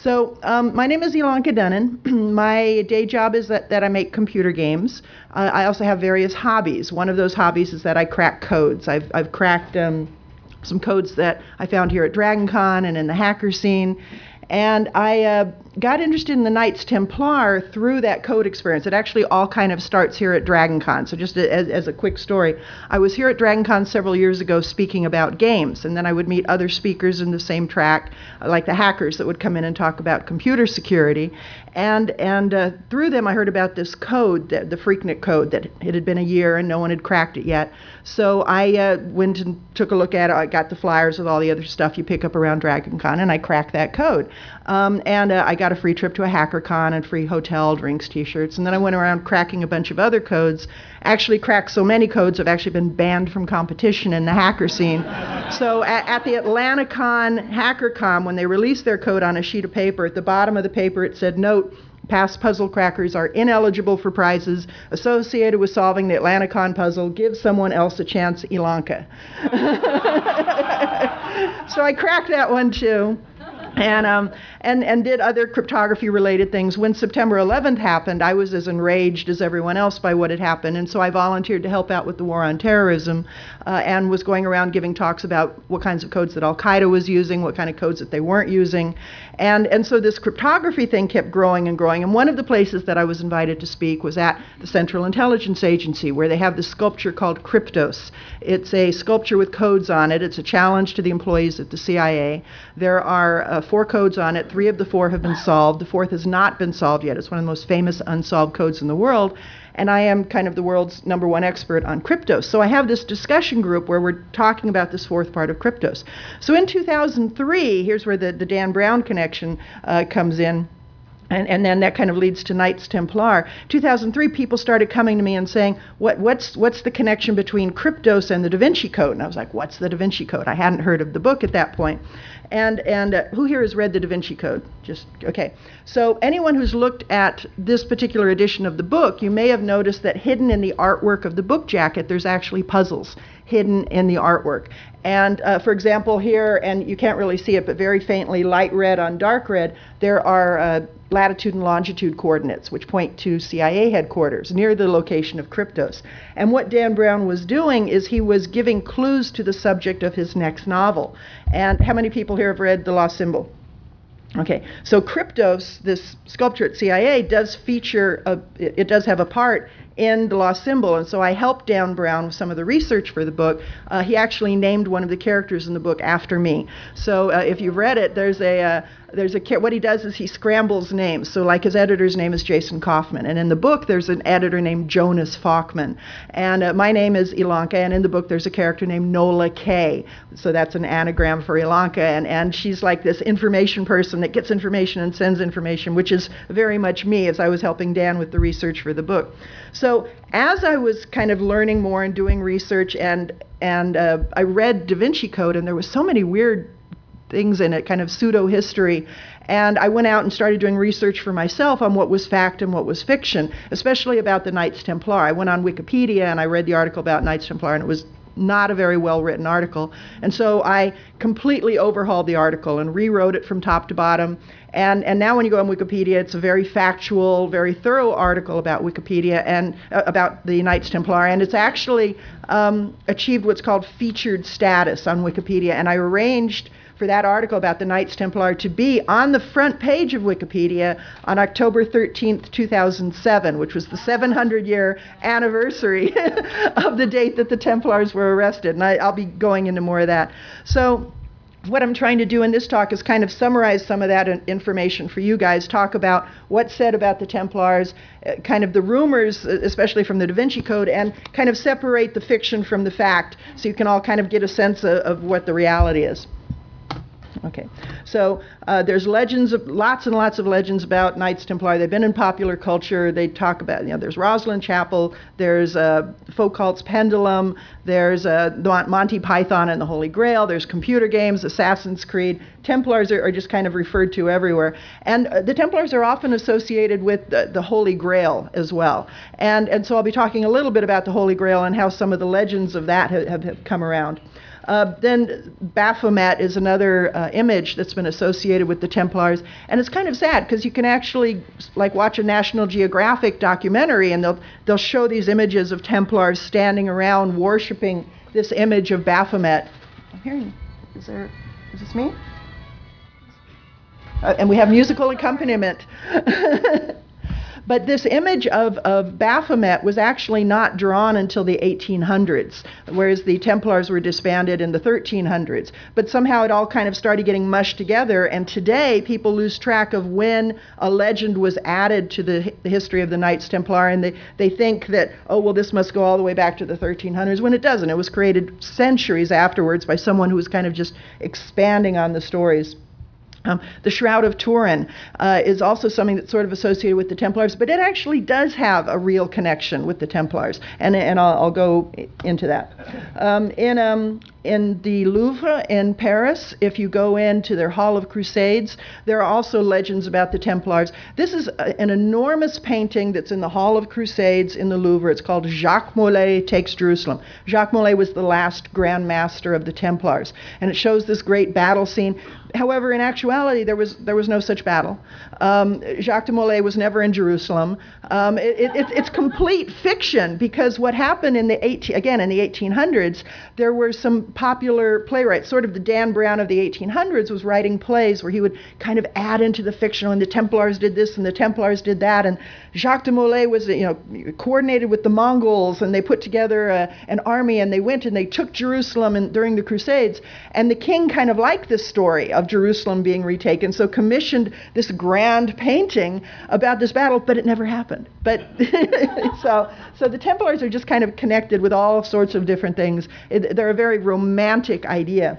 My name is Ilanka Dunnan. My day job is that I make computer games. I also have various hobbies. One of those hobbies is that I crack codes. I've cracked some codes that I found here at DragonCon and in the hacker scene. And I got interested in the Knights Templar through that code experience. It actually all kind of starts here at DragonCon. So just as a quick story, I was here at DragonCon several years ago speaking about games, and then I would meet other speakers in the same track, like the hackers that would come in and talk about computer security. And through them, I heard about this code, the Freaknik code, that it had been a year and no one had cracked it yet. So I went and took a look at it. I got the flyers with all the other stuff you pick up around DragonCon, and I cracked that code. I got a free trip to a HackerCon and free hotel, drinks, T-shirts, and then I went around cracking a bunch of other codes. Actually cracked so many codes, I've actually been banned from competition in the hacker scene. So at the AtlantaCon HackerCon, when they released their code on a sheet of paper, at the bottom of the paper it said, "Note, past puzzle crackers are ineligible for prizes associated with solving the AtlantaCon puzzle. Give someone else a chance, Ilanka." So I cracked that one too. And did other cryptography-related things. When September 11th happened, I was as enraged as everyone else by what had happened, and so I volunteered to help out with the war on terrorism and was going around giving talks about what kinds of codes that Al-Qaeda was using, what kind of codes that they weren't using. And so this cryptography thing kept growing and growing, and one of the places that I was invited to speak was at the Central Intelligence Agency, where they have this sculpture called Kryptos. It's a sculpture with codes on it. It's a challenge to the employees at the CIA. There are 4 codes on it. 3 of the 4 have been solved. The 4th has not been solved yet. It's one of the most famous unsolved codes in the world. And I am kind of the world's #1 expert on Kryptos. So I have this discussion group where we're talking about this 4th part of Kryptos. So in 2003, here's where the Dan Brown connection comes in. And then that kind of leads to Knights Templar. 2003, people started coming to me and saying, what's the connection between Kryptos and the Da Vinci Code? And I was like, what's the Da Vinci Code? I hadn't heard of the book at that point. And who here has read the Da Vinci Code? Just, okay. So anyone who's looked at this particular edition of the book, you may have noticed that hidden in the artwork of the book jacket, there's actually puzzles hidden in the artwork. And for example, here, and you can't really see it, but very faintly, light red on dark red, there are latitude and longitude coordinates, which point to CIA headquarters near the location of Kryptos. And what Dan Brown was doing is he was giving clues to the subject of his next novel. And how many people here have read The Lost Symbol? Okay, so Kryptos, this sculpture at CIA, does feature, it does have a part in The Lost Symbol, and so I helped Dan Brown with some of the research for the book. He actually named one of the characters in the book after me. So if you've read it, what he does is he scrambles names. So like his editor's name is Jason Kaufman, and in the book there's an editor named Jonas Falkman. And my name is Ilanka, and in the book there's a character named Nola K. So that's an anagram for Ilanka, and she's like this information person that gets information and sends information, which is very much me as I was helping Dan with the research for the book. So as I was kind of learning more and doing research, and I read Da Vinci Code, and there was so many weird things in it, kind of pseudo-history. And I went out and started doing research for myself on what was fact and what was fiction, especially about the Knights Templar. I went on Wikipedia and I read the article about Knights Templar, and it was not a very well-written article. And so I completely overhauled the article and rewrote it from top to bottom. And now when you go on Wikipedia, it's a very factual, very thorough article about Wikipedia and about the Knights Templar. And it's actually achieved what's called featured status on Wikipedia. And I arranged for that article about the Knights Templar to be on the front page of Wikipedia on October 13th, 2007, which was the 700-year anniversary of the date that the Templars were arrested. And I'll be going into more of that. So what I'm trying to do in this talk is kind of summarize some of that information for you guys, talk about what's said about the Templars, kind of the rumors, especially from the Da Vinci Code, and kind of separate the fiction from the fact so you can all kind of get a sense of what the reality is. Okay, so there's legends, lots and lots of legends about Knights Templar. They've been in popular culture. They talk about, there's Rosalind Chapel, there's Foucault's Pendulum, there's Monty Python and the Holy Grail, there's computer games, Assassin's Creed. Templars are just kind of referred to everywhere. And the Templars are often associated with the Holy Grail as well. And so I'll be talking a little bit about the Holy Grail and how some of the legends of that have come around. Then Baphomet is another image that's been associated with the Templars, and it's kind of sad because you can actually like watch a National Geographic documentary, and they'll show these images of Templars standing around worshiping this image of Baphomet. I'm hearing, is this me? And we have musical accompaniment. But this image of Baphomet was actually not drawn until the 1800s, whereas the Templars were disbanded in the 1300s. But somehow it all kind of started getting mushed together, and today people lose track of when a legend was added to the history of the Knights Templar, and they think that, oh, well, this must go all the way back to the 1300s, when it doesn't. It was created centuries afterwards by someone who was kind of just expanding on the stories. The Shroud of Turin is also something that's sort of associated with the Templars, but it actually does have a real connection with the Templars, and I'll go into that. In the Louvre in Paris, if you go into their Hall of Crusades, there are also legends about the Templars. This is an enormous painting that's in the Hall of Crusades in the Louvre. It's called Jacques Molay Takes Jerusalem. Jacques Molay was the last Grand Master of the Templars, and it shows this great battle scene. However, in actuality, there was no such battle. Jacques de Molay was never in Jerusalem. It's complete fiction, because what happened in the 1800s, there were some popular playwrights, sort of the Dan Brown of the 1800s was writing plays where he would kind of add into the fictional, and the Templars did this and the Templars did that, and Jacques de Molay was coordinated with the Mongols, and they put together an army, and they went and they took Jerusalem during the Crusades, and the king kind of liked this story of Jerusalem being retaken, so commissioned this grand painting about this battle, but it never happened. But so the Templars are just kind of connected with all sorts of different things. They're a very romantic idea.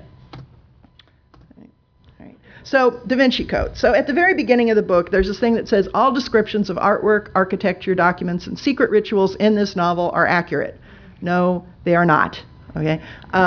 So, Da Vinci Code. So at the very beginning of the book, there's this thing that says, all descriptions of artwork, architecture, documents, and secret rituals in this novel are accurate. No, they are not. Okay,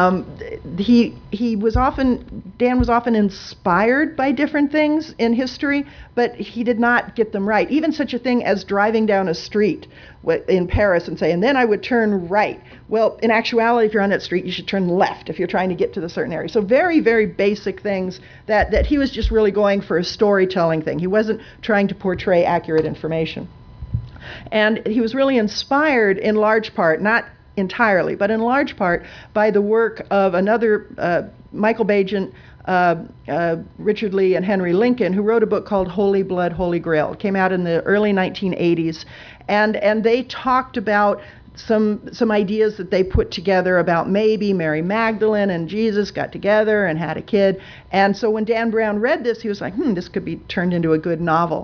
Dan was often inspired by different things in history, but he did not get them right. Even such a thing as driving down a street in Paris and say, and then I would turn right. Well, in actuality, if you're on that street, you should turn left if you're trying to get to the certain area. So very, very basic things that he was just really going for a storytelling thing. He wasn't trying to portray accurate information. And he was really inspired in large part, not entirely, but in large part by the work of another Michael Baigent, Richard Lee, and Henry Lincoln, who wrote a book called Holy Blood, Holy Grail. It came out in the early 1980s, and they talked about some ideas that they put together about maybe Mary Magdalene and Jesus got together and had a kid. And so when Dan Brown read this, he was like, this could be turned into a good novel.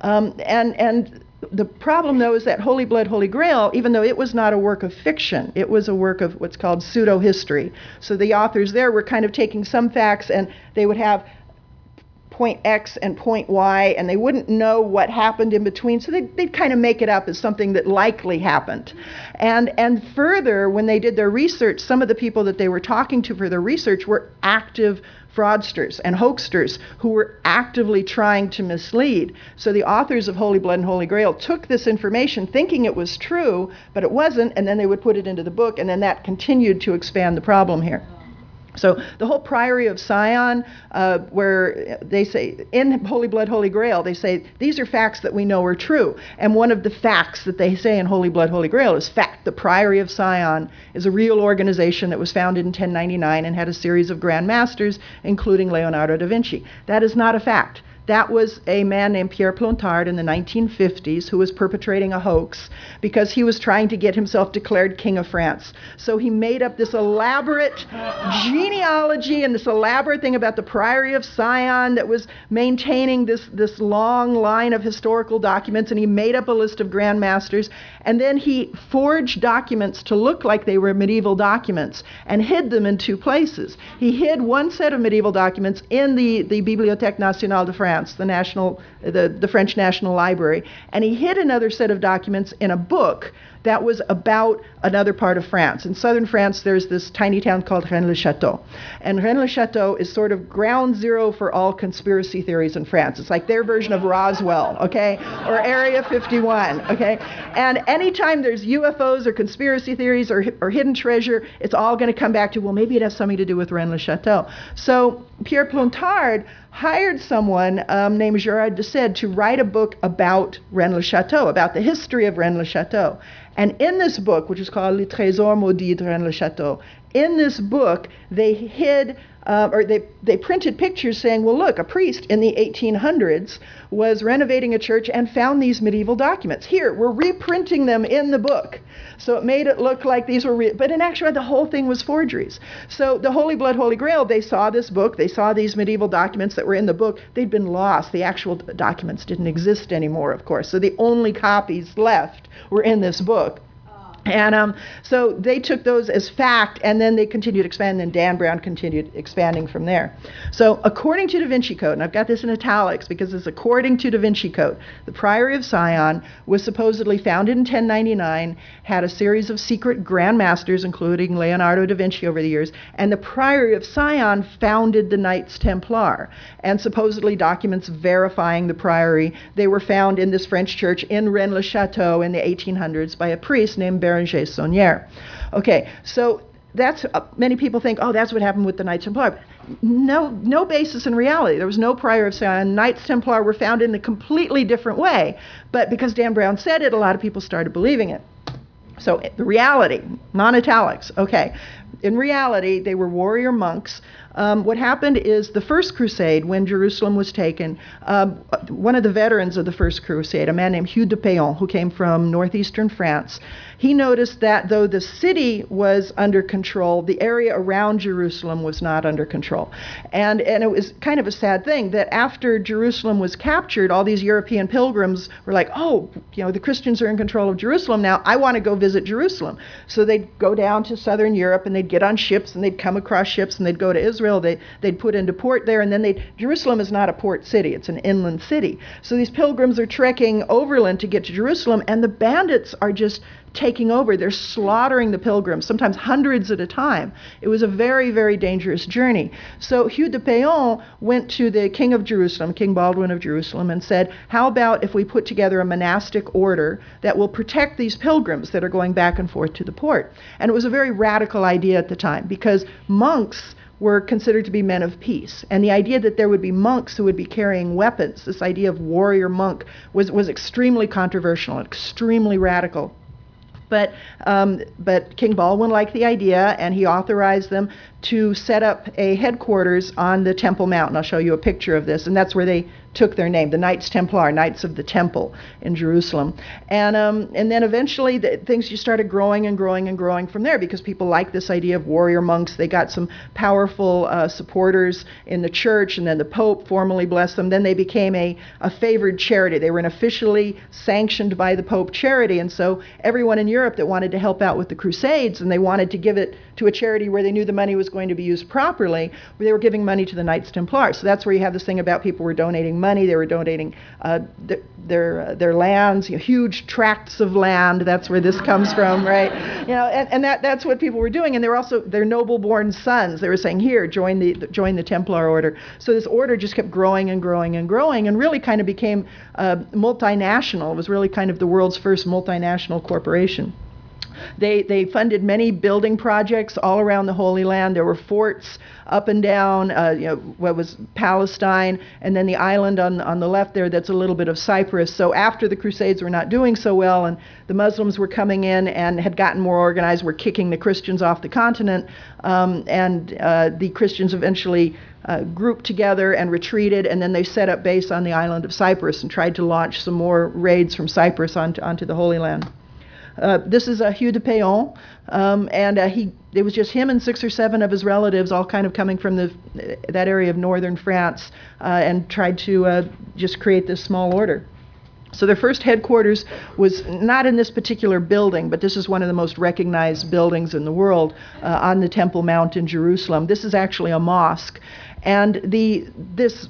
And the problem, though, is that Holy Blood, Holy Grail, even though it was not a work of fiction, it was a work of what's called pseudo-history. So the authors there were kind of taking some facts, and they would have point X and point Y, and they wouldn't know what happened in between, so they'd kind of make it up as something that likely happened. And further, when they did their research, some of the people that they were talking to for their research were active fraudsters and hoaxsters who were actively trying to mislead. So the authors of Holy Blood and Holy Grail took this information thinking it was true, but it wasn't, and then they would put it into the book, and then that continued to expand the problem here. So the whole Priory of Sion, where they say, in Holy Blood, Holy Grail, they say, these are facts that we know are true. And one of the facts that they say in Holy Blood, Holy Grail is fact. The Priory of Sion is a real organization that was founded in 1099 and had a series of Grand Masters, including Leonardo da Vinci. That is not a fact. That was a man named Pierre Plontard in the 1950s who was perpetrating a hoax because he was trying to get himself declared King of France. So he made up this elaborate genealogy and this elaborate thing about the Priory of Sion that was maintaining this long line of historical documents, and he made up a list of Grand Masters, and then he forged documents to look like they were medieval documents and hid them in two places. He hid one set of medieval documents in the Bibliothèque Nationale de France, the French National Library, and he hid another set of documents in a book that was about another part of France. In southern France, there's this tiny town called Rennes-le-Château. And Rennes-le-Château is sort of ground zero for all conspiracy theories in France. It's like their version of Roswell, okay? Or Area 51, okay? And anytime there's UFOs or conspiracy theories or hidden treasure, it's all going to come back to, well, maybe it has something to do with Rennes-le-Château. So Pierre Plantard hired someone named Gérard de Sède to write a book about Rennes-le-Château, about the history of Rennes-le-Château. And in this book, which is called Les Trésors Maudits de Rennes-le-Château, in this book, they hid, or they printed pictures saying, well, look, a priest in the 1800s was renovating a church and found these medieval documents. Here, we're reprinting them in the book. So it made it look like these were but in actuality, the whole thing was forgeries. So the Holy Blood, Holy Grail, they saw this book, they saw these medieval documents that were in the book, they'd been lost. The actual documents didn't exist anymore, of course. So the only copies left were in this book. And so they took those as fact, and then they continued expanding, and Dan Brown continued expanding from there. So according to Da Vinci Code, and I've got this in italics because it's according to Da Vinci Code, the Priory of Sion was supposedly founded in 1099, had a series of secret grand masters, including Leonardo da Vinci over the years, and the Priory of Sion founded the Knights Templar, and supposedly documents verifying the priory, they were found in this French church in Rennes-le-Château in the 1800s by a priest named Bérenger Saunière. Okay, so that's, many people think, oh, that's what happened with the Knights Templar. No basis in reality. There was no Prior of Sion. Knights Templar were found in a completely different way. But because Dan Brown said it, a lot of people started believing it. So the reality, non-italics, okay. In reality, they were warrior monks. What happened is the First Crusade, when Jerusalem was taken, one of the veterans of the First Crusade, a man named Hugh de Péon, who came from northeastern France, he noticed that though the city was under control, the area around Jerusalem was not under control. And it was kind of a sad thing that after Jerusalem was captured, all these European pilgrims were like, oh, the Christians are in control of Jerusalem now, I want to go visit Jerusalem. So they'd go down to southern Europe and they'd get on ships and they'd come across ships and they'd go to Israel. They'd put into port there, and then Jerusalem is not a port city, it's an inland city. So these pilgrims are trekking overland to get to Jerusalem, and the bandits are just taking over. They're slaughtering the pilgrims, sometimes hundreds at a time. It was a very, very dangerous journey. So Hugh de Péon went to the king of Jerusalem, King Baldwin of Jerusalem, and said, how about if we put together a monastic order that will protect these pilgrims that are going back and forth to the port? And it was a very radical idea at the time, because monks were considered to be men of peace. And the idea that there would be monks who would be carrying weapons, this idea of warrior monk, was extremely controversial, extremely radical. But King Baldwin liked the idea, and he authorized them to set up a headquarters on the Temple Mount. I'll show you a picture of this, and that's where they took their name, the Knights Templar, Knights of the Temple in Jerusalem. And then eventually things just started growing and growing and growing from there, because people liked this idea of warrior monks. They got some powerful supporters in the church, and then the Pope formally blessed them. Then they became a favored charity. They were an officially sanctioned by the Pope charity, and so everyone in Europe that wanted to help out with the Crusades, and they wanted to give it to a charity where they knew the money was going to be used properly, they were giving money to the Knights Templar. So that's where you have this thing about people were donating money. They were donating their lands, huge tracts of land. That's where this comes from, right? And that's what people were doing. And they were also their noble-born sons. They were saying, here, join the Templar order. So this order just kept growing and growing and growing, and really kind of became multinational. It was really kind of the world's first multinational corporation. They funded many building projects all around the Holy Land. There were forts up and down, what was Palestine, and then the island on the left there, that's a little bit of Cyprus. So after the Crusades were not doing so well, and the Muslims were coming in and had gotten more organized, were kicking the Christians off the continent, and the Christians eventually grouped together and retreated, and then they set up base on the island of Cyprus and tried to launch some more raids from Cyprus onto the Holy Land. This is Hugh de Péon, and it was just him and 6 or 7 of his relatives, all kind of coming from that area of northern France, and tried to just create this small order. So their first headquarters was not in this particular building, but this is one of the most recognized buildings in the world on the Temple Mount in Jerusalem. This is actually a mosque, and this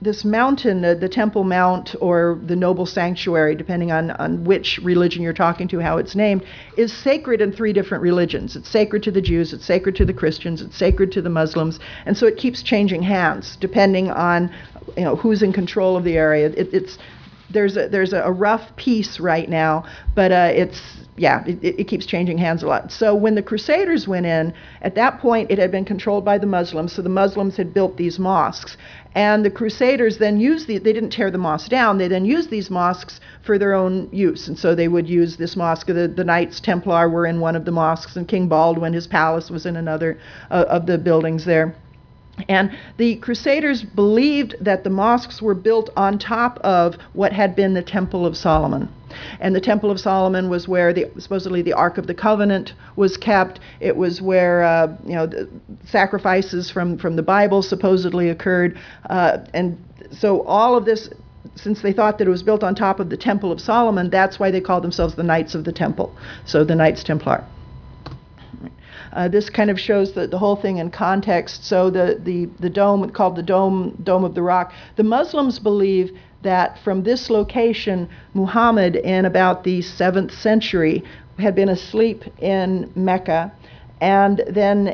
this mountain, the Temple Mount or the Noble Sanctuary, depending on which religion you're talking to, how it's named, is sacred in 3 different religions. It's sacred to the Jews, it's sacred to the Christians, it's sacred to the Muslims, and so it keeps changing hands depending on who's in control of the area. There's a rough peace right now, but it keeps changing hands a lot. So when the Crusaders went in, at that point it had been controlled by the Muslims, so the Muslims had built these mosques. And the Crusaders then they didn't tear the mosques down, they then used these mosques for their own use. And so they would use this mosque, the Knights Templar were in one of the mosques, and King Baldwin, his palace, was in another of the buildings there. And the Crusaders believed that the mosques were built on top of what had been the Temple of Solomon. And the Temple of Solomon was where supposedly the Ark of the Covenant was kept. It was where the sacrifices from the Bible supposedly occurred. And so all of this, since they thought that it was built on top of the Temple of Solomon, that's why they called themselves the Knights of the Temple. So the Knights Templar. This kind of shows the whole thing in context. So the dome, called the Dome of the Rock, the Muslims believe that from this location, Muhammad, in about the 7th century, had been asleep in Mecca, and then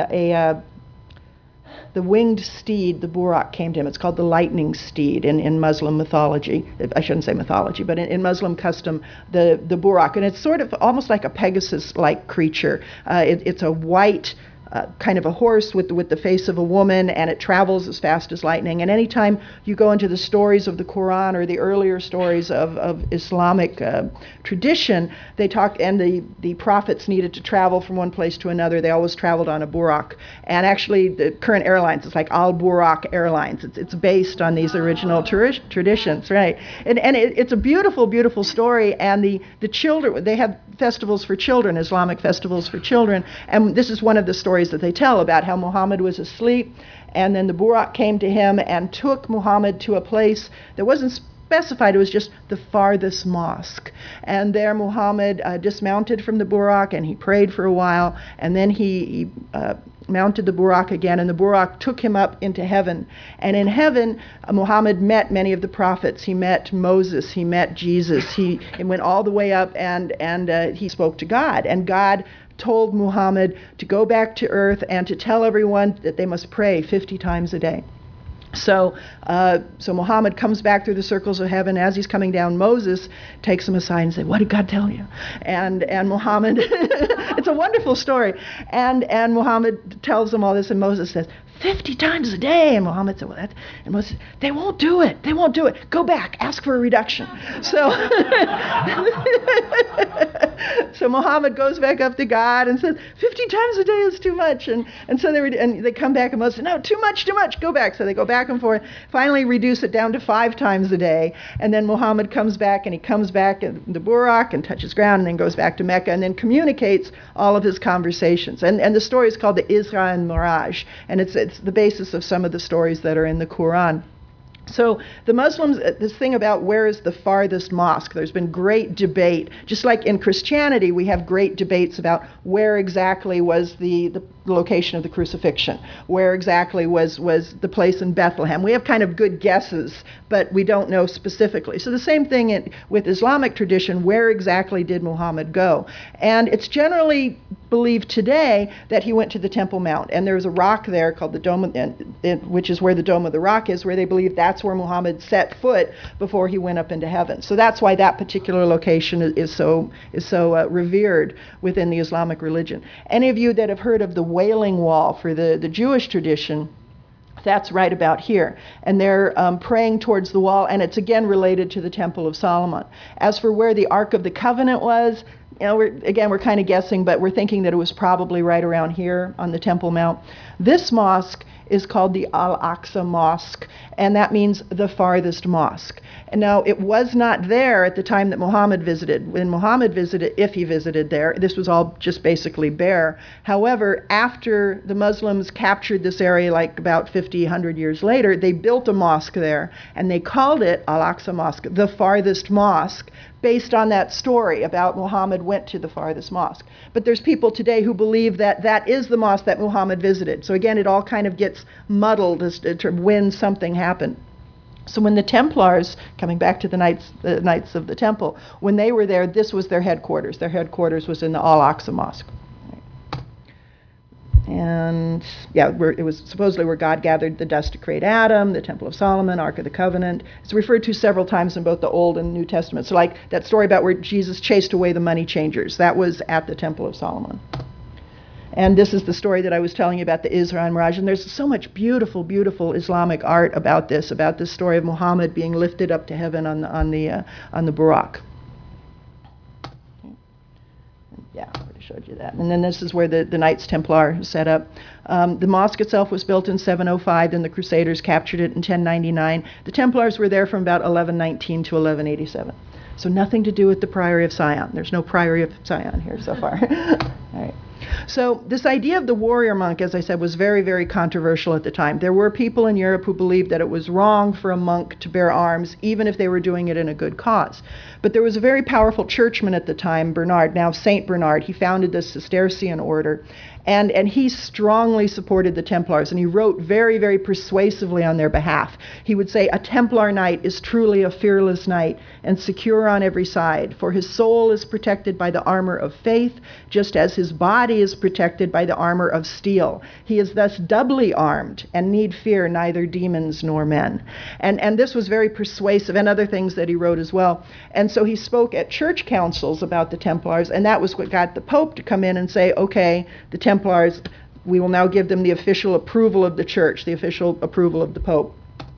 the winged steed, the Buraq, came to him. It's called the lightning steed in Muslim mythology. I shouldn't say mythology, but in Muslim custom, the Buraq. And it's sort of almost like a Pegasus-like creature. It's a white kind of a horse with the face of a woman, and it travels as fast as lightning. And anytime you go into the stories of the Quran or the earlier stories of Islamic tradition, they talk, and the prophets needed to travel from one place to another. They always traveled on a Buraq. And actually, the current airlines, it's like Al Buraq Airlines. It's based on these original traditions, right? And it's a beautiful, beautiful story. And the children, they have festivals for children, Islamic festivals for children. And this is one of the stories that they tell about how Muhammad was asleep, and then the Buraq came to him and took Muhammad to a place that wasn't specified. It was just the farthest mosque. And there Muhammad dismounted from the Buraq, and he prayed for a while, and then he mounted the Buraq again, and the Buraq took him up into heaven. And in heaven, Muhammad met many of the prophets. He met Moses, he met Jesus. He went all the way up, and he spoke to God. And God told Muhammad to go back to earth and to tell everyone that they must pray 50 times a day. So Muhammad comes back through the circles of heaven. As he's coming down, Moses takes him aside and says, "What did God tell you?" And Muhammad, it's a wonderful story. And Muhammad tells him all this, and Moses says, 50 times a day. And Muhammad said, and Moses said, they won't do it. They won't do it. Go back, ask for a reduction. So Muhammad goes back up to God and says, 50 times a day is too much. And so they come back, and Moses said, no, too much, go back. So they go back and forth, finally reduce it down to 5 times a day. And then Muhammad comes back, and he comes back in the Buraq and touches ground, and then goes back to Mecca, and then communicates all of his conversations. And the story is called the Isra and Miraj, and it's the basis of some of the stories that are in the Quran. So the Muslims, this thing about where is the farthest mosque, there's been great debate. Just like in Christianity, we have great debates about where exactly was the location of the crucifixion, where exactly was the place in Bethlehem. We have kind of good guesses, but we don't know specifically. So the same thing with Islamic tradition, where exactly did Muhammad go? And it's generally believed today that he went to the Temple Mount, and there's a rock there called the Dome, which is where the Dome of the Rock is, where they believe that's where Muhammad set foot before he went up into heaven. So that's why that particular location is so revered within the Islamic religion. Any of you that have heard of the Wailing Wall for the Jewish tradition, that's right about here. And they're praying towards the wall, and it's again related to the Temple of Solomon. As for where the Ark of the Covenant was, we're kind of guessing, but we're thinking that it was probably right around here on the Temple Mount. This mosque is called the Al-Aqsa Mosque, and that means the farthest mosque. And now, it was not there at the time that Muhammad visited. When Muhammad visited, if he visited there, this was all just basically bare. However, after the Muslims captured this area, like about 50, 100 years later, they built a mosque there, and they called it Al-Aqsa Mosque, the farthest mosque, based on that story about Muhammad went to the farthest mosque. But there's people today who believe that that is the mosque that Muhammad visited. So again, it all kind of gets muddled as to when something happened. So when the Templars, coming back to the Knights of the Temple, when they were there, this was their headquarters. Their headquarters was in the Al-Aqsa Mosque. And yeah, it was supposedly where God gathered the dust to create Adam, the Temple of Solomon, Ark of the Covenant. It's referred to several times in both the Old and New Testament. So like that story about where Jesus chased away the money changers, that was at the Temple of Solomon. And this is the story that I was telling you about the Isra and Miraj. And there's so much beautiful, beautiful Islamic art about this story of Muhammad being lifted up to heaven on the Buraq. Yeah, I already showed you that. And then this is where the Knights Templar set up. The mosque itself was built in 705, then the Crusaders captured it in 1099. The Templars were there from about 1119 to 1187. So nothing to do with the Priory of Sion. There's no Priory of Sion here so far. All right. So this idea of the warrior monk, as I said, was very, very controversial at the time. There were people in Europe who believed that it was wrong for a monk to bear arms, even if they were doing it in a good cause. But there was a very powerful churchman at the time, Bernard, now Saint Bernard. He founded the Cistercian order, and he strongly supported the Templars, and he wrote very, very persuasively on their behalf. He would say, "A Templar knight is truly a fearless knight and secure on every side, for his soul is protected by the armor of faith, just as his body is protected by the armor of steel. He is thus doubly armed and need fear neither demons nor men." And this was very persuasive, and other things that he wrote as well. And so he spoke at church councils about the Templars, and that was what got the Pope to come in and say, okay, the Templars, we will now give them the official approval of the church, the official approval of the Pope.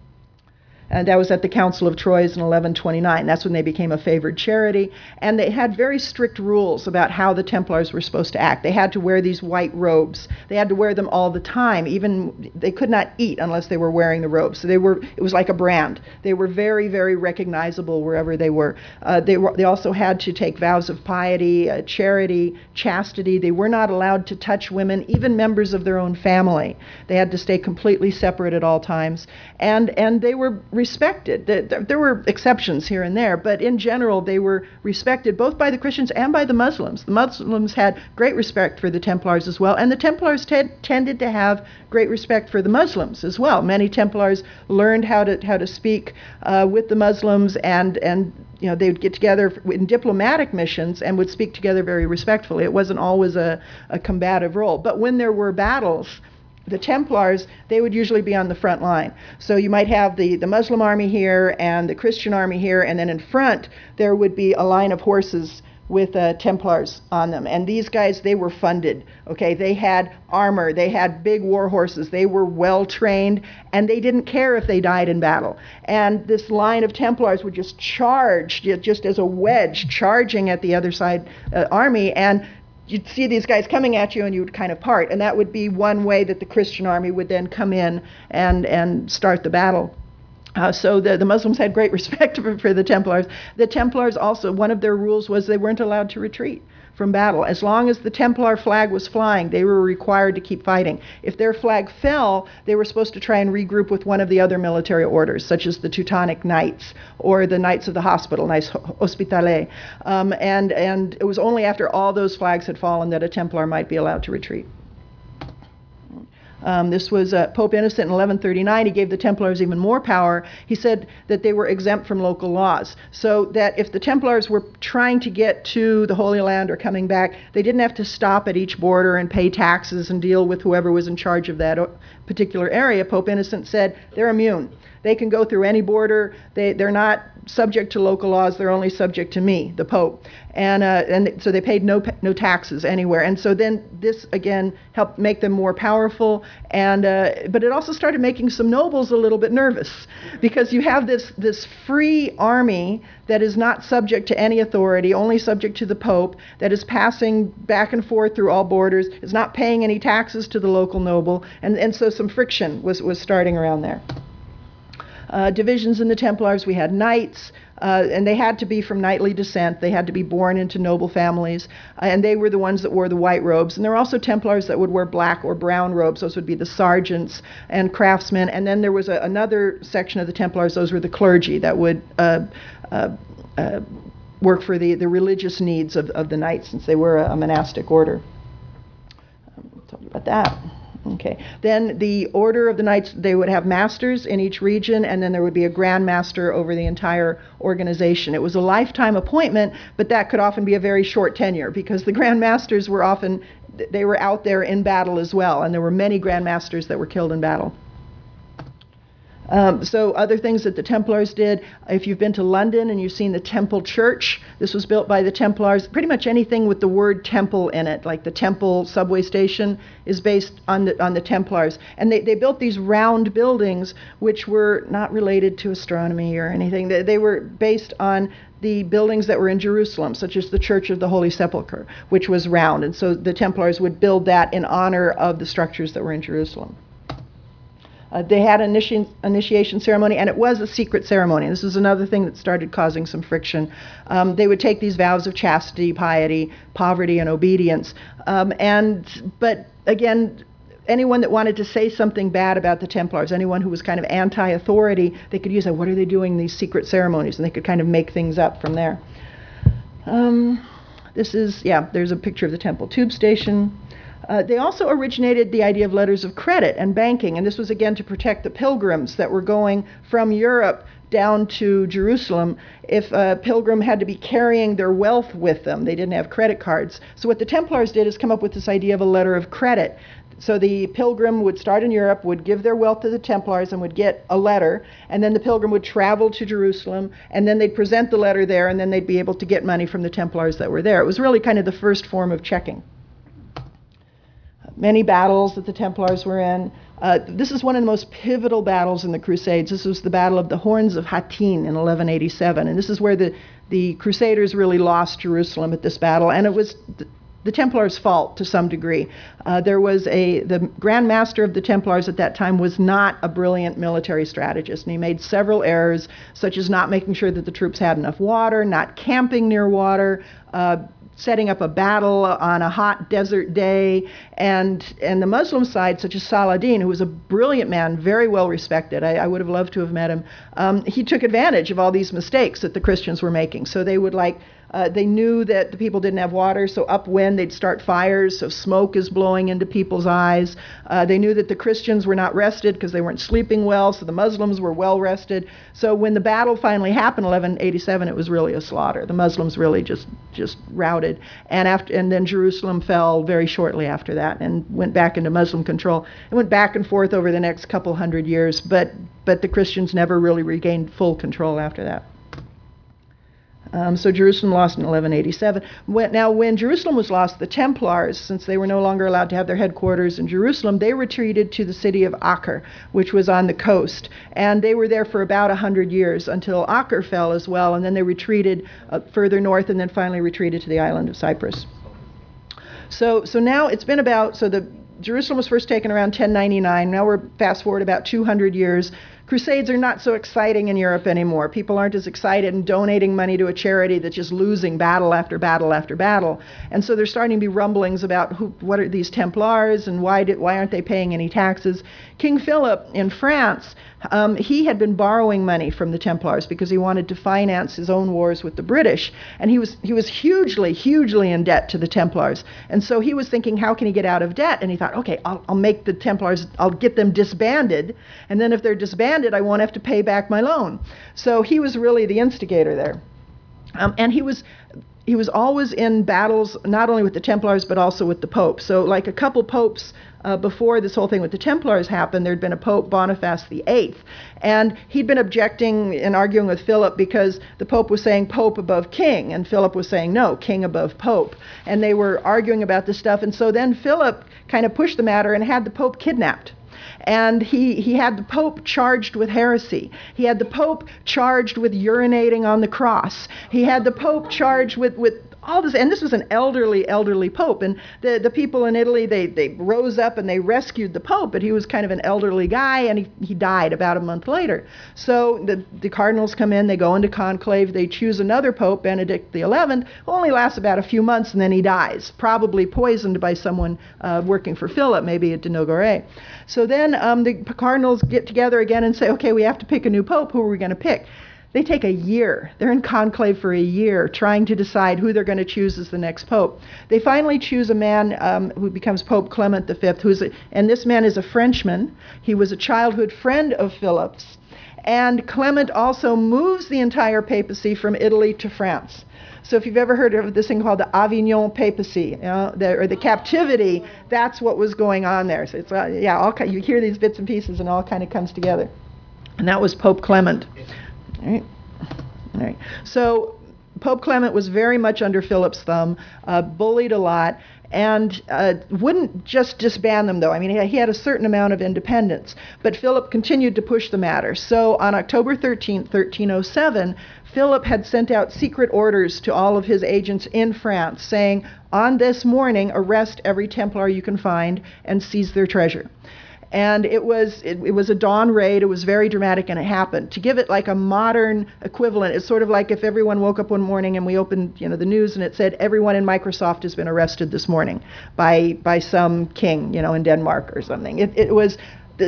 And that was at the Council of Troyes in 1129. That's when they became a favored charity. And they had very strict rules about how the Templars were supposed to act. They had to wear these white robes. They had to wear them all the time. Even they could not eat unless they were wearing the robes. So it was like a brand. They were very, very recognizable wherever they were. They also had to take vows of piety, charity, chastity. They were not allowed to touch women, even members of their own family. They had to stay completely separate at all times. And they were respected. There were exceptions here and there, but in general, they were respected both by the Christians and by the Muslims. The Muslims had great respect for the Templars as well, and the Templars tended to have great respect for the Muslims as well. Many Templars learned how to speak with the Muslims, and you know, they would get together in diplomatic missions and would speak together very respectfully. It wasn't always a combative role, but when there were battles, the Templars, they would usually be on the front line. So you might have the Muslim army here and the Christian army here, and then in front there would be a line of horses with Templars on them. And these guys, they were funded, okay? They had armor, they had big war horses, they were well trained, and they didn't care if they died in battle. And this line of Templars would just charge, just as a wedge, charging at the other side army, and you'd see these guys coming at you and you would kind of part. And that would be one way that the Christian army would then come in and start the battle. So the Muslims had great respect for the Templars. The Templars also, one of their rules was they weren't allowed to retreat from battle. As long as the Templar flag was flying, they were required to keep fighting. If their flag fell, they were supposed to try and regroup with one of the other military orders, such as the Teutonic Knights or the Knights of the Hospital, Knights Hospitaliers. And it was only after all those flags had fallen that a Templar might be allowed to retreat. This was Pope Innocent in 1139. He gave the Templars even more power. He said that they were exempt from local laws, so that if the Templars were trying to get to the Holy Land or coming back, they didn't have to stop at each border and pay taxes and deal with whoever was in charge of that particular area. Pope Innocent said they're immune. They can go through any border. They're not subject to local laws. They're only subject to me, the Pope. And so they paid no taxes anywhere. And so then this, again, helped make them more powerful. But it also started making some nobles a little bit nervous, because you have this free army that is not subject to any authority, only subject to the Pope, that is passing back and forth through all borders, is not paying any taxes to the local noble. And so some friction was starting around there. Divisions in the Templars, we had knights, and they had to be from knightly descent. They had to be born into noble families, and they were the ones that wore the white robes. And there were also Templars that would wear black or brown robes. Those would be the sergeants and craftsmen. And then there was another section of the Templars. Those were the clergy that would work for the religious needs of the knights, since they were a monastic order. I'll tell you about that. Okay. Then the order of the knights, they would have masters in each region, and then there would be a grand master over the entire organization. It was a lifetime appointment, but that could often be a very short tenure because the grand masters were often, they were out there in battle as well, and there were many grand masters that were killed in battle. So other things that the Templars did, if you've been to London and you've seen the Temple Church, this was built by the Templars. Pretty much anything with the word temple in it, like the Temple subway station, is based on the Templars. And they built these round buildings which were not related to astronomy or anything. They were based on the buildings that were in Jerusalem, such as the Church of the Holy Sepulchre, which was round. And so the Templars would build that in honor of the structures that were in Jerusalem. They had an initiation ceremony, and it was a secret ceremony. This was another thing that started causing some friction. They would take these vows of chastity, piety, poverty, and obedience. But again, anyone that wanted to say something bad about the Templars, anyone who was kind of anti-authority, they could use that. What are they doing, these secret ceremonies? And they could kind of make things up from there. There's a picture of the Temple Tube Station. They also originated the idea of letters of credit and banking, and this was again to protect the pilgrims that were going from Europe down to Jerusalem. If a pilgrim had to be carrying their wealth with them, they didn't have credit cards. So what the Templars did is come up with this idea of a letter of credit. So the pilgrim would start in Europe, would give their wealth to the Templars and would get a letter, and then the pilgrim would travel to Jerusalem, and then they'd present the letter there, and then they'd be able to get money from the Templars that were there. It was really kind of the first form of checking. Many battles that the Templars were in. This is one of the most pivotal battles in the Crusades. This was the Battle of the Horns of Hattin in 1187, and this is where the Crusaders really lost Jerusalem at this battle, and it was the Templars' fault to some degree. The Grand Master of the Templars at that time was not a brilliant military strategist, and he made several errors, such as not making sure that the troops had enough water, not camping near water, setting up a battle on a hot desert day, and the Muslim side, such as Saladin, who was a brilliant man, very well respected. I would have loved to have met him. He took advantage of all these mistakes that the Christians were making. So they would they knew that the people didn't have water, so upwind they'd start fires, so smoke is blowing into people's eyes. They knew that the Christians were not rested because they weren't sleeping well, so the Muslims were well rested. So when the battle finally happened, 1187, it was really a slaughter. The Muslims really just routed, and then Jerusalem fell very shortly after that and went back into Muslim control. It went back and forth over the next couple hundred years, but the Christians never really regained full control after that. So Jerusalem lost in 1187. When Jerusalem was lost, the Templars, since they were no longer allowed to have their headquarters in Jerusalem, they retreated to the city of Acre, which was on the coast. And they were there for about 100 years until Acre fell as well, and then they retreated further north and then finally retreated to the island of Cyprus. So now it's been Jerusalem was first taken around 1099. Now we're fast forward about 200 years. Crusades are not so exciting in Europe anymore. People aren't as excited in donating money to a charity that's just losing battle after battle after battle. And so there's starting to be rumblings about what are these Templars and why aren't they paying any taxes. King Philip in France, he had been borrowing money from the Templars because he wanted to finance his own wars with the British. And he was hugely, hugely in debt to the Templars. And so he was thinking, how can he get out of debt? And he thought, okay, I'll make the Templars, I'll get them disbanded. And then if they're disbanded, I won't have to pay back my loan. So he was really the instigator there. And he was always in battles, not only with the Templars, but also with the Pope. So like a couple popes before this whole thing with the Templars happened, there'd been a Pope, Boniface VIII, and he'd been objecting and arguing with Philip because the Pope was saying Pope above King, and Philip was saying, no, King above Pope. And they were arguing about this stuff, and so then Philip kind of pushed the matter and had the Pope kidnapped. And he had the Pope charged with heresy. He had the Pope charged with urinating on the cross. He had the Pope charged with all this, and this was an elderly Pope. And the people in Italy, they rose up and they rescued the Pope, but he was kind of an elderly guy, and he died about a month later. So the cardinals come in, they go into conclave, they choose another Pope, Benedict XI, who only lasts about a few months, and then he dies, probably poisoned by someone working for Philip, maybe at Denogoré. So then the cardinals get together again and say, okay, we have to pick a new Pope. Who are we going to pick? They take a year. They're in conclave for a year trying to decide who they're going to choose as the next pope. They finally choose a man who becomes Pope Clement V, and this man is a Frenchman. He was a childhood friend of Philip's. And Clement also moves the entire papacy from Italy to France. So if you've ever heard of this thing called the Avignon papacy, or the captivity, that's what was going on there. So it's, you hear these bits and pieces and all kind of comes together. And that was Pope Clement. All right. All right. So Pope Clement was very much under Philip's thumb, bullied a lot, and wouldn't just disband them, though. I mean, he had a certain amount of independence. But Philip continued to push the matter. So on October 13, 1307, Philip had sent out secret orders to all of his agents in France saying, on this morning, arrest every Templar you can find and seize their treasure. And it was a dawn raid. It was very dramatic, and it happened. To give it like a modern equivalent, it's sort of like if everyone woke up one morning and we opened, the news, and it said everyone in Microsoft has been arrested this morning by some king, in Denmark or something. It was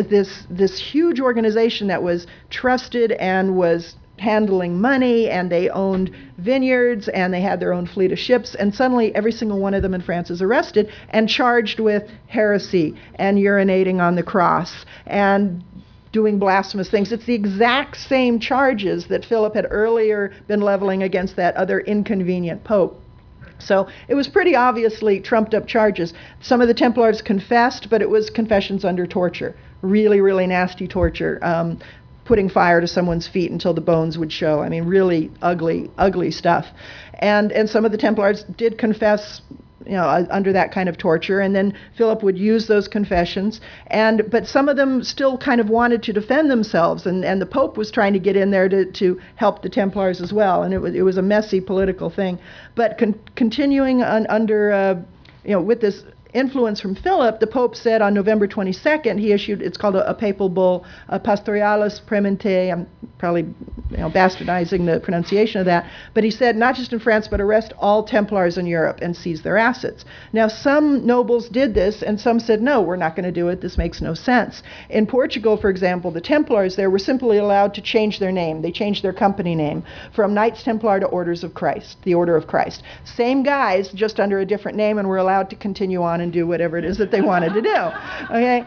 this huge organization that was trusted and was handling money, and they owned vineyards, and they had their own fleet of ships, and suddenly every single one of them in France is arrested and charged with heresy and urinating on the cross and doing blasphemous things. It's the exact same charges that Philip had earlier been leveling against that other inconvenient pope. So it was pretty obviously trumped up charges. Some of the Templars confessed, but it was confessions under torture. Really, really nasty torture. Putting fire to someone's feet until the bones would show. I mean, really ugly, ugly stuff. And some of the Templars did confess, under that kind of torture, and then Philip would use those confessions. But some of them still kind of wanted to defend themselves, and the Pope was trying to get in there to help the Templars as well. And it was a messy political thing. But continuing under, with this influence from Philip, the Pope said on November 22nd, he issued, it's called a papal bull, Pastoralis Praemente. I'm probably bastardizing the pronunciation of that, but he said not just in France, but arrest all Templars in Europe and seize their assets. Now, some nobles did this, and some said, no, we're not going to do it. This makes no sense. In Portugal, for example, the Templars there were simply allowed to change their name. They changed their company name from Knights Templar to Orders of Christ, the Order of Christ. Same guys, just under a different name, and were allowed to continue on and do whatever it is that they wanted to do. Okay.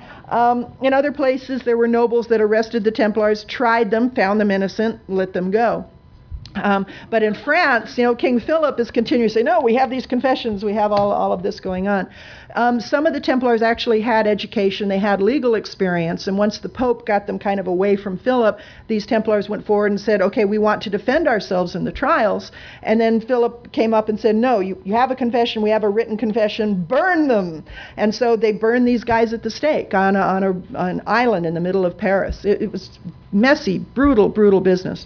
In other places, there were nobles that arrested the Templars, tried them, found them innocent, let them go. But in France, King Philip is continuing to say, no, we have these confessions, we have all of this going on. Some of the Templars actually had education, they had legal experience, and once the Pope got them kind of away from Philip, these Templars went forward and said, okay, we want to defend ourselves in the trials. And then Philip came up and said, no, you have a confession, we have a written confession, burn them. And so they burned these guys at the stake on an island in the middle of Paris. It was messy, brutal business.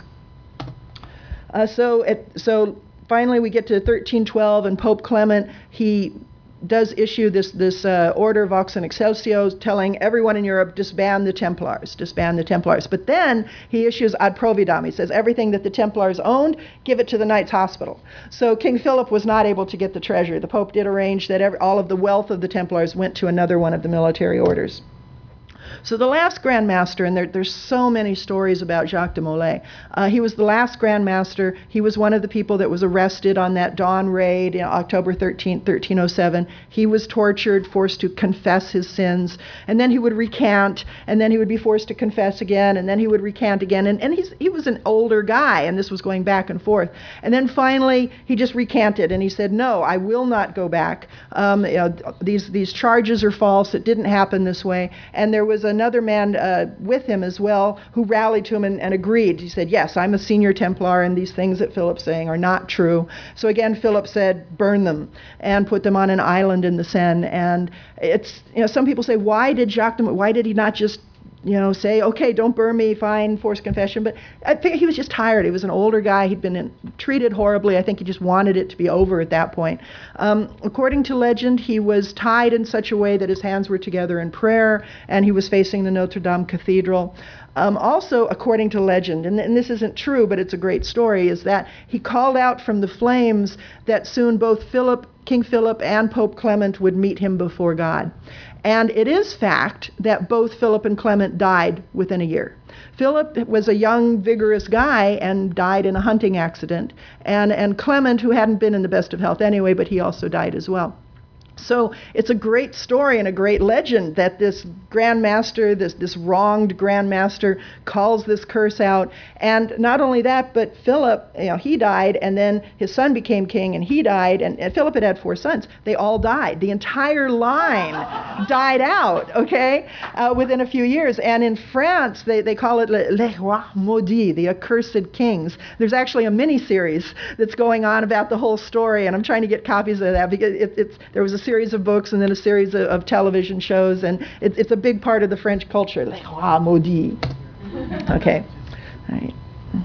So finally we get to 1312, and Pope Clement, he does issue this order, Vox and Excelsior, telling everyone in Europe, disband the Templars. But then he issues ad providam. He says everything that the Templars owned, give it to the Knights Hospital. So King Philip was not able to get the treasure. The Pope did arrange that all of the wealth of the Templars went to another one of the military orders. So the last Grand Master, and there's so many stories about Jacques de Molay, he was the last Grand Master. He was one of the people that was arrested on that dawn raid, October 13, 1307. He was tortured, forced to confess his sins, and then he would recant, and then he would be forced to confess again, and then he would recant again. And he was an older guy, and this was going back and forth. And then finally, he just recanted, and he said, no, I will not go back. These charges are false. It didn't happen this way. And there was another man with him as well who rallied to him and agreed. He said, yes, I'm a senior Templar, and these things that Philip's saying are not true. So again, Philip said, burn them and put them on an island in the Seine. And it's, some people say, why did he not just say, okay, don't burn me, fine, forced confession? But I think he was just tired. He was an older guy. He'd been treated horribly. I think he just wanted it to be over at that point. According to legend, he was tied in such a way that his hands were together in prayer, and he was facing the Notre Dame Cathedral. Also, according to legend, and this isn't true, but it's a great story, is that he called out from the flames that soon both King Philip and Pope Clement would meet him before God. And it is fact that both Philip and Clement died within a year. Philip was a young, vigorous guy and died in a hunting accident. And Clement, who hadn't been in the best of health anyway, but he also died as well. So it's a great story and a great legend that this Grand Master, this wronged Grand Master, calls this curse out. And not only that, but Philip, he died, and then his son became king, and he died, and Philip had 4 sons. They all died. The entire line died out, okay, within a few years. And in France, they call it Les Rois Maudits, the accursed kings. There's actually a mini-series that's going on about the whole story, and I'm trying to get copies of that because there was a series of books and then a series of television shows, and it's a big part of the French culture. Les Rois Maudits. Okay. All right.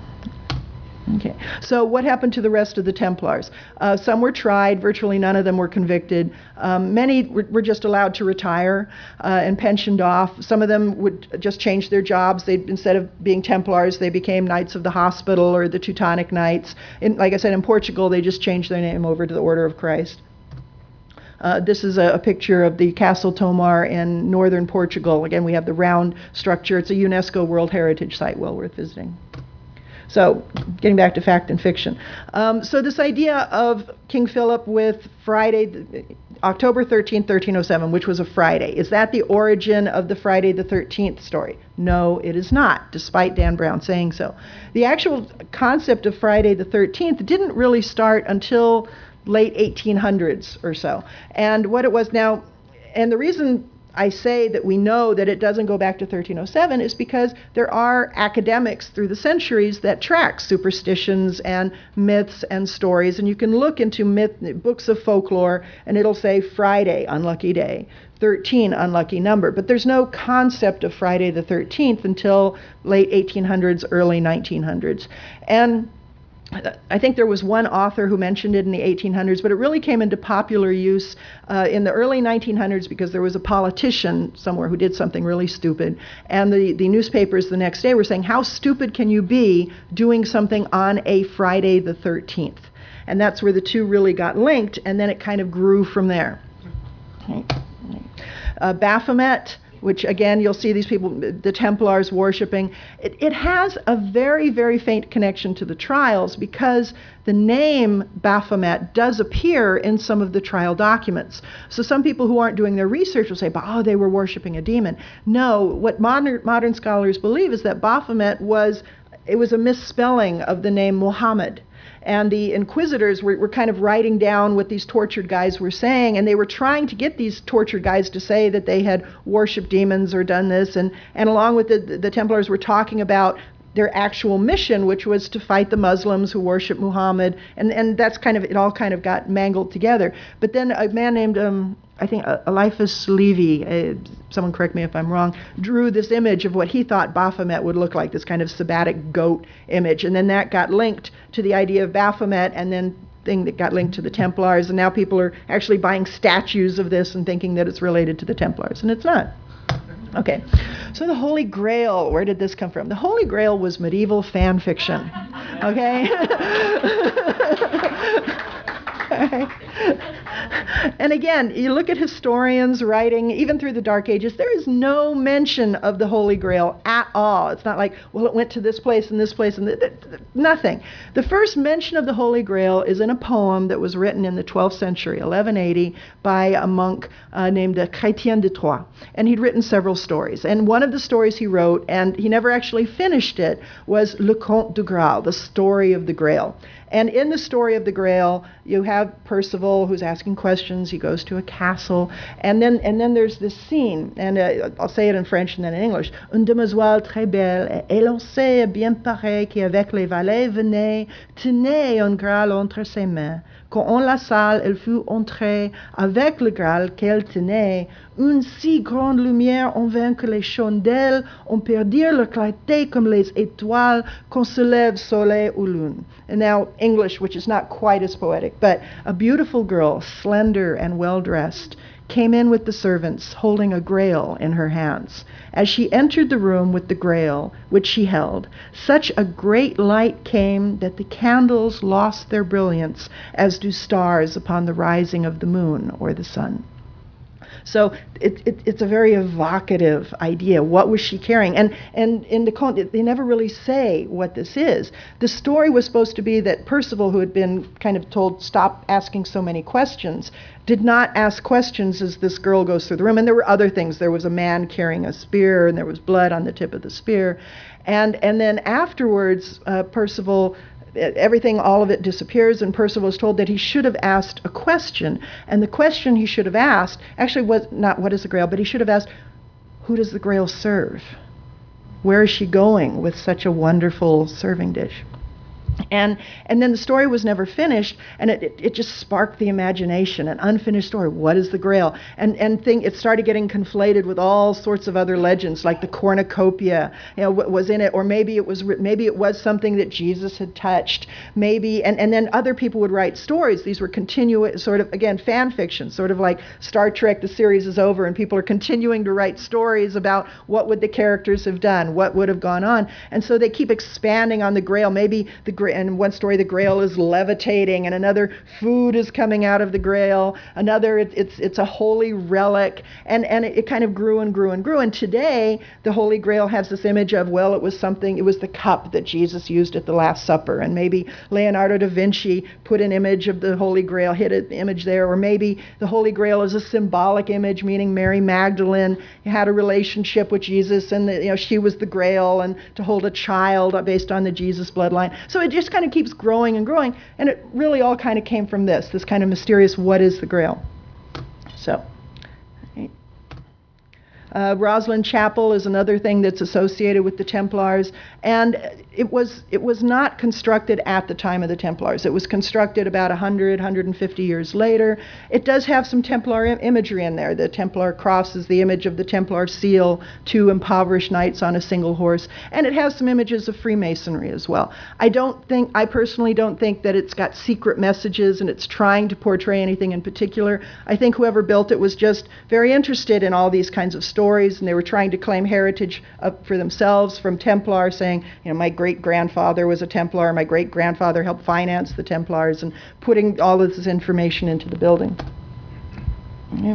Okay. So what happened to the rest of the Templars? Some were tried. Virtually none of them were convicted. Many were just allowed to retire and pensioned off. Some of them would just change their jobs. Instead of being Templars, they became Knights of the Hospital or the Teutonic Knights. Like I said, in Portugal, they just changed their name over to the Order of Christ. This is a picture of the Castle Tomar in northern Portugal. Again, we have the round structure. It's a UNESCO World Heritage Site, well worth visiting. So, getting back to fact and fiction. So this idea of King Philip with Friday, October 13th, 1307, which was a Friday, is that the origin of the Friday the 13th story? No, it is not, despite Dan Brown saying so. The actual concept of Friday the 13th didn't really start until late 1800s or so. And what it was now, and the reason I say that we know that it doesn't go back to 1307 is because there are academics through the centuries that track superstitions and myths and stories. And you can look into books of folklore and it'll say Friday, unlucky day, 13, unlucky number. But there's no concept of Friday the 13th until late 1800s, early 1900s. And I think there was one author who mentioned it in the 1800s, but it really came into popular use in the early 1900s because there was a politician somewhere who did something really stupid. And the newspapers the next day were saying, how stupid can you be doing something on a Friday the 13th? And that's where the two really got linked, and then it kind of grew from there. Okay. Baphomet, which again, you'll see these people, the Templars worshiping. It has a very, very faint connection to the trials because the name Baphomet does appear in some of the trial documents. So some people who aren't doing their research will say, oh, they were worshiping a demon. No, what modern scholars believe is that Baphomet was a misspelling of the name Muhammad. And the inquisitors were kind of writing down what these tortured guys were saying, and they were trying to get these tortured guys to say that they had worshipped demons or done this. And along with the Templars were talking about their actual mission, which was to fight the Muslims who worship Muhammad. And that's kind of, it all kind of got mangled together. But then a man named, I think Eliphas Levi, someone correct me if I'm wrong, drew this image of what he thought Baphomet would look like, this kind of sabbatic goat image. And then that got linked to the idea of Baphomet, and then thing that got linked to the Templars. And now people are actually buying statues of this and thinking that it's related to the Templars, and it's not. Okay, so the Holy Grail, where did this come from? The Holy Grail was medieval fan fiction, okay? All right. And again, you look at historians writing, even through the Dark Ages, there is no mention of the Holy Grail at all. It's not like, well, it went to this place and this place, and nothing. The first mention of the Holy Grail is in a poem that was written in the 12th century, 1180, by a monk named Chrétien de Troyes. And he'd written several stories. And one of the stories he wrote, and he never actually finished it, was Le Conte du Graal, the story of the Grail. And in the story of the Grail, you have Percival who's asking questions. He goes to a castle, and then there's this scene, and I'll say it in French and then in English. Une demoiselle très belle, élancée, bien parée, qui avec les valets venait, tenait un Graal entre ses mains. Quand en la salle elle fut entrée, avec le Graal qu'elle tenait, une si grande lumière en vint que les chandelles ont perdu leur clarté comme les étoiles quand se lève soleil ou lune. And now English, which is not quite as poetic, but a beautiful girl, slender and well-dressed, came in with the servants, holding a grail in her hands. As she entered the room with the grail, which she held, such a great light came that the candles lost their brilliance, as do stars upon the rising of the moon or the sun. So it's a very evocative idea. What was she carrying? And in the they never really say what this is. The story was supposed to be that Percival, who had been kind of told, stop asking so many questions, did not ask questions as this girl goes through the room. And there were other things. There was a man carrying a spear, and there was blood on the tip of the spear. And then afterwards, Percival, everything, all of it disappears, and Percival is told that he should have asked a question. And the question he should have asked actually was not what is the Grail, but he should have asked, who does the Grail serve? Where is she going with such a wonderful serving dish? And then the story was never finished, and it just sparked the imagination, an unfinished story. What is the Grail? And it started getting conflated with all sorts of other legends, like the cornucopia, what was in it, or maybe it was something that Jesus had touched, maybe, and then other people would write stories. These were continuous, sort of, again, fan fiction, sort of like Star Trek, the series is over, and people are continuing to write stories about what would the characters have done, what would have gone on. And so they keep expanding on the Grail. Maybe in one story, the Grail is levitating, and another, food is coming out of the Grail. Another, it's a holy relic, and it kind of grew and grew and grew. And today, the Holy Grail has this image of, well, it was the cup that Jesus used at the Last Supper, and maybe Leonardo da Vinci put an image of the Holy Grail, hid an image there, or maybe the Holy Grail is a symbolic image, meaning Mary Magdalene had a relationship with Jesus, and she was the Grail, and to hold a child based on the Jesus bloodline. So it just kind of keeps growing and growing, and it really all kind of came from this kind of mysterious, what is the Grail? So, Rosslyn Chapel is another thing that's associated with the Templars, and it was not constructed at the time of the Templars. It was constructed about 150 years later. It does have some Templar imagery in there. The Templar cross is the image of the Templar seal, 2 impoverished knights on a single horse, and it has some images of Freemasonry as well. I personally don't think that it's got secret messages and it's trying to portray anything in particular. I think whoever built it was just very interested in all these kinds of stories, and they were trying to claim heritage for themselves from Templar, saying, my great-grandfather was a Templar, my great-grandfather helped finance the Templars, and putting all of this information into the building. Yep.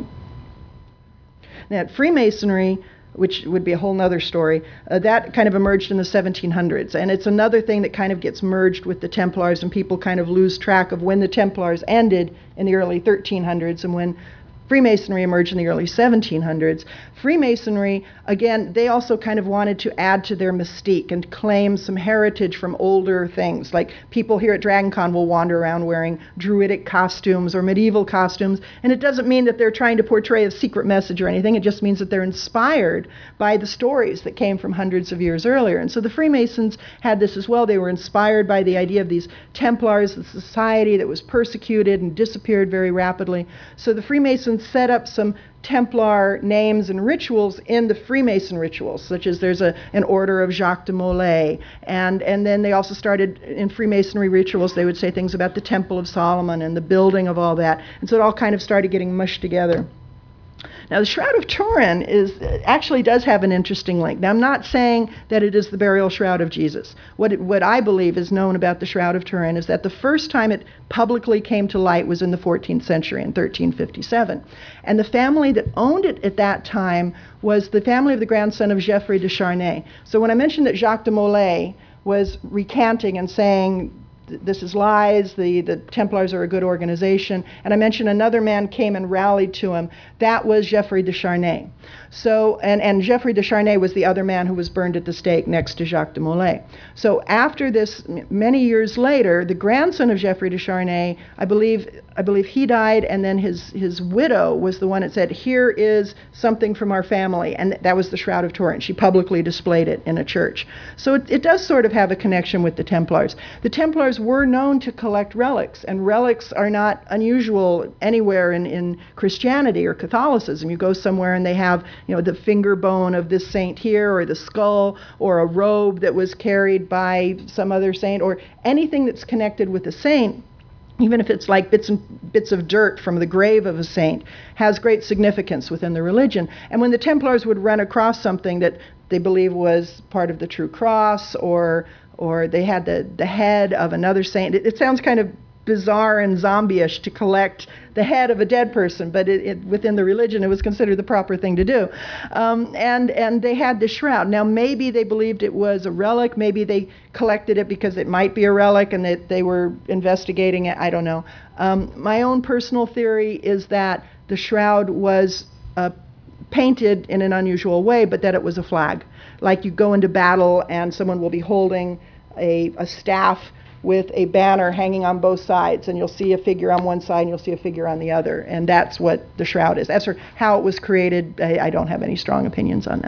Now, Freemasonry, which would be a whole nother story, that kind of emerged in the 1700s. And it's another thing that kind of gets merged with the Templars, and people kind of lose track of when the Templars ended in the early 1300s and when Freemasonry emerged in the early 1700s. Freemasonry, again, they also kind of wanted to add to their mystique and claim some heritage from older things. Like people here at DragonCon will wander around wearing druidic costumes or medieval costumes, and it doesn't mean that they're trying to portray a secret message or anything. It just means that they're inspired by the stories that came from hundreds of years earlier. And so the Freemasons had this as well. They were inspired by the idea of these Templars, the society that was persecuted and disappeared very rapidly. So the Freemasons set up some Templar names and rituals in the Freemason rituals, such as there's an order of Jacques de Molay, and then they also started in Freemasonry rituals, they would say things about the Temple of Solomon and the building of all that, and so it all kind of started getting mushed together. Now, the Shroud of Turin actually does have an interesting link. Now, I'm not saying that it is the burial shroud of Jesus. What I believe is known about the Shroud of Turin is that the first time it publicly came to light was in the 14th century, in 1357. And the family that owned it at that time was the family of the grandson of Geoffroy de Charnay. So when I mentioned that Jacques de Molay was recanting and saying, this is lies, the Templars are a good organization. And I mentioned another man came and rallied to him. That was Geoffroy de Charnay. So, and Geoffroy de Charnay was the other man who was burned at the stake next to Jacques de Molay. So after this, many years later, the grandson of Geoffroy de Charnay, I believe he died, and then his widow was the one that said, here is something from our family, and that was the Shroud of Turin. She publicly displayed it in a church. So it does sort of have a connection with the Templars. The Templars were known to collect relics, and relics are not unusual anywhere in Christianity or Catholicism. You go somewhere and they have, the finger bone of this saint here, or the skull, or a robe that was carried by some other saint, or anything that's connected with a saint even if it's like bits of dirt from the grave of a saint, has great significance within the religion. And when the Templars would run across something that they believe was part of the true cross, or they had the head of another saint, it sounds kind of bizarre and zombie-ish to collect the head of a dead person, but within the religion it was considered the proper thing to do. And they had the shroud. Now maybe they believed it was a relic, maybe they collected it because it might be a relic and that they were investigating it, I don't know. My own personal theory is that the shroud was painted in an unusual way, but that it was a flag. Like you go into battle and someone will be holding a staff with a banner hanging on both sides, and you'll see a figure on one side and you'll see a figure on the other, and that's what the shroud is. That's how it was created. I don't have any strong opinions on that.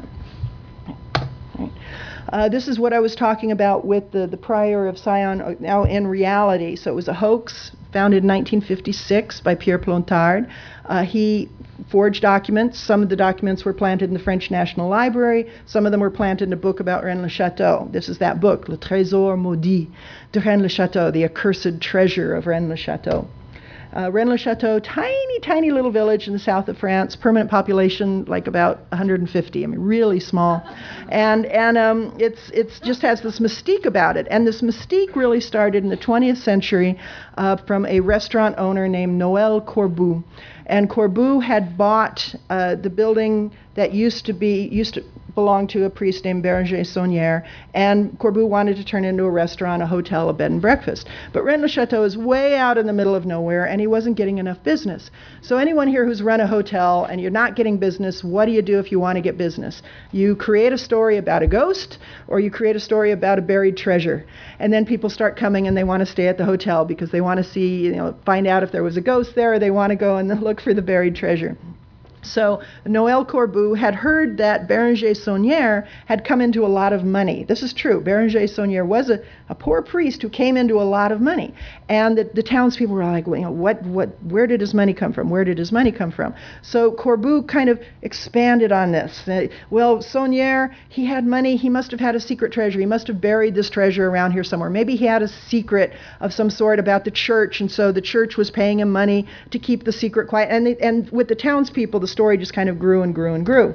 Right. This is what I was talking about with the Prior of Sion now in reality. So it was a hoax founded in 1956 by Pierre Plantard. He forged documents. Some of the documents were planted in the French National Library. Some of them were planted in a book about Rennes-le-Château. This is that book, Le Trésor Maudit de Rennes-le-Château, the accursed treasure of Rennes-le-Château. Rennes-le-Château, tiny, tiny little village in the south of France, permanent population like about 150, I mean, really small. And it's just has this mystique about it. And this mystique really started in the 20th century from a restaurant owner named Noël Corbu. And Corbu had bought the building that used to belong to a priest named Bérenger Saunière, and Corbu wanted to turn it into a restaurant, a hotel, a bed and breakfast. But Rennes-le-Château is way out in the middle of nowhere, and he wasn't getting enough business. So anyone here who's run a hotel and you're not getting business, what do you do if you want to get business? You create a story about a ghost, or you create a story about a buried treasure. And then people start coming and they want to stay at the hotel because they want to see, find out if there was a ghost there, or they want to go and look for the buried treasure. So Noël Corbu had heard that Bérenger Saunière had come into a lot of money. This is true. Bérenger Saunière was a poor priest who came into a lot of money. And the townspeople were like, well, where did his money come from? Where did his money come from? So Corbu kind of expanded on this. Well, Saunière, he had money. He must have had a secret treasure. He must have buried this treasure around here somewhere. Maybe he had a secret of some sort about the church, and so the church was paying him money to keep the secret quiet. And with the townspeople, the story just kind of grew and grew and grew.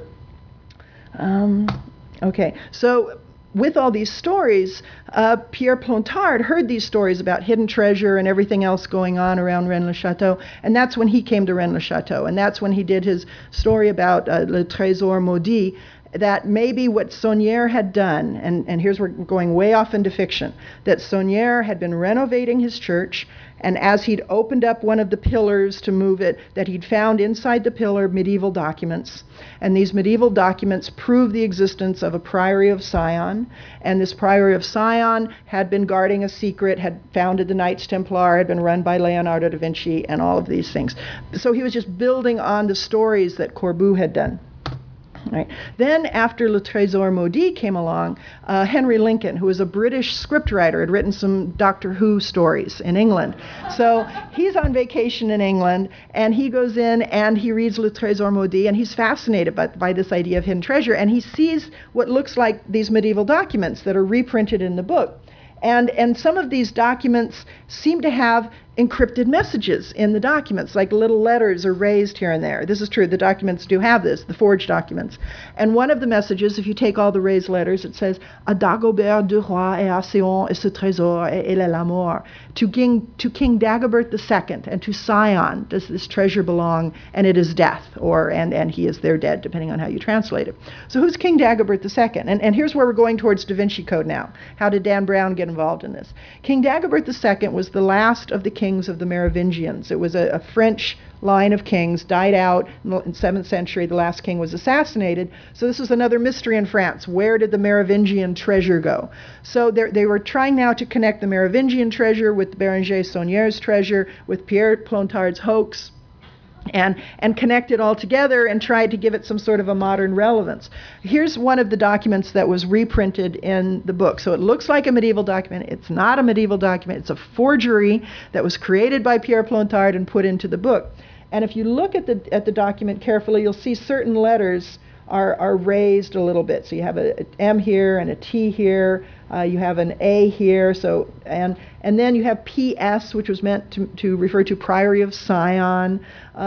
Okay, so with all these stories, Pierre Plantard heard these stories about hidden treasure and everything else going on around Rennes-le-Château, and that's when he came to Rennes-le-Château, and that's when he did his story about Le Trésor Maudit, that maybe what Saunière had done, and here's where we're going way off into fiction, that Saunière had been renovating his church, and as he'd opened up one of the pillars to move it, that he'd found inside the pillar medieval documents. And these medieval documents prove the existence of a priory of Sion, and this priory of Sion had been guarding a secret, had founded the Knights Templar, had been run by Leonardo da Vinci, and all of these things. So he was just building on the stories that Corbu had done. Right. Then after Le Trésor Maudit came along, Henry Lincoln, who was a British scriptwriter, had written some Doctor Who stories in England. So he's on vacation in England, and he goes in and he reads Le Trésor Maudit, and he's fascinated by this idea of hidden treasure, and he sees what looks like these medieval documents that are reprinted in the book. And some of these documents seem to have encrypted messages in the documents, like little letters are raised here and there. This is true. The documents do have this, the forged documents. And one of the messages, if you take all the raised letters, it says, à Dagobert du Roi et à Sion et ce trésor et l'amour. To King Dagobert II and to Sion does this treasure belong, and it is death, and he is their dead, depending on how you translate it. So who's King Dagobert II? And here's where we're going towards Da Vinci Code now. How did Dan Brown get involved in this? King Dagobert II was the last of the kings of the Merovingians. It was a French line of kings, died out in the 7th century. The last king was assassinated. So this was another mystery in France. Where did the Merovingian treasure go? So they were trying now to connect the Merovingian treasure with Bérenger Saunière's treasure, with Pierre Plantard's hoax, and connect it all together and tried to give it some sort of a modern relevance. Here's one of the documents that was reprinted in the book. So it looks like a medieval document. It's not a medieval document. It's a forgery that was created by Pierre Plantard and put into the book. And if you look at the document carefully, you'll see certain letters are raised a little bit. So you have a M here and a T here. You have an A here. So and then you have PS, which was meant to refer to Priory of Sion.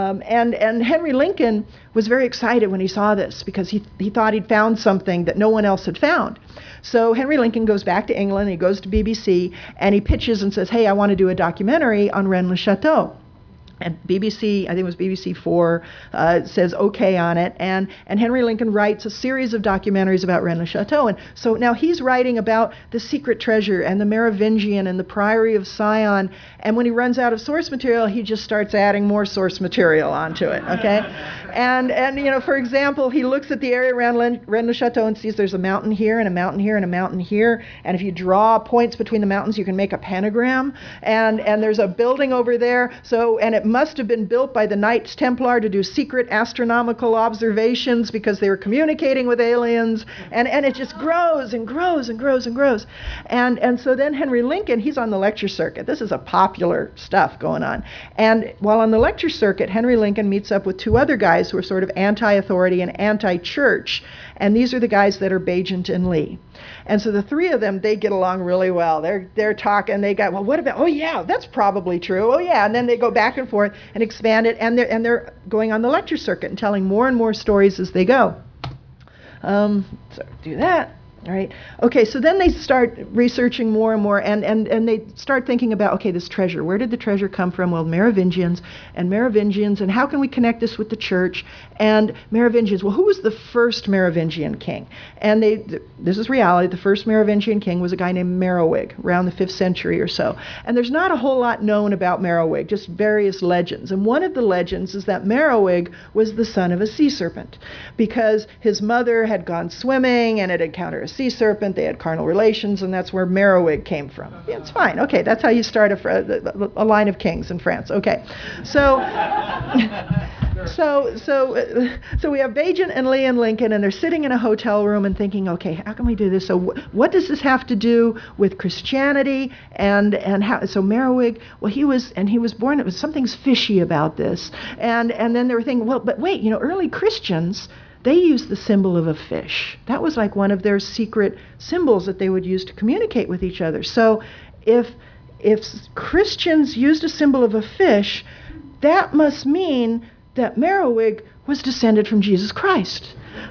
And Henry Lincoln was very excited when he saw this because he thought he'd found something that no one else had found. So Henry Lincoln goes back to England, he goes to BBC, and he pitches and says, hey, I want to do a documentary on Rennes-le-Château. And BBC, I think it was BBC4, says okay on it. And Henry Lincoln writes a series of documentaries about Rennes-le-Château. And so now he's writing about the secret treasure and the Merovingian and the Priory of Sion. And when he runs out of source material, he just starts adding more source material onto it, okay? and for example, he looks at the area around Rennes-le-Château and sees there's a mountain here and a mountain here and a mountain here. And if you draw points between the mountains, you can make a pentagram. And there's a building over there. So, and it must have been built by the Knights Templar to do secret astronomical observations because they were communicating with aliens, and it just grows and grows and grows and grows. And so then Henry Lincoln, he's on the lecture circuit. This is a popular stuff going on. And while on the lecture circuit, Henry Lincoln meets up with two other guys who are sort of anti-authority and anti-church, and these are the guys that are Bagent and Lee. And so the three of them, they get along really well. They're talking, they got, well, what about, oh yeah, that's probably true. Oh yeah, and then they go back and forth and expand it, and they're going on the lecture circuit and telling more and more stories as they go. So do that. All right. Okay, so then they start researching more and more, and they start thinking about, okay, this treasure. Where did the treasure come from? Well, Merovingians, and how can we connect this with the church? And Merovingians, well, who was the first Merovingian king? And this is reality. The first Merovingian king was a guy named Merowig, around the 5th century or so. And there's not a whole lot known about Merowig, just various legends. And one of the legends is that Merowig was the son of a sea serpent, because his mother had gone swimming and had encountered a sea serpent, they had carnal relations, and that's where Merowig came from. Yeah, it's fine. Okay, that's how you start a line of kings in France. Okay, so so we have Bagent and Lee and Lincoln, and they're sitting in a hotel room and thinking, okay, how can we do this? So what does this have to do with Christianity and how? So Merowig, well, he was born. It was something's fishy about this, and then they were thinking, well, but wait, early Christians, they used the symbol of a fish. That was like one of their secret symbols that they would use to communicate with each other. So if Christians used a symbol of a fish, that must mean that Merowig was descended from Jesus Christ.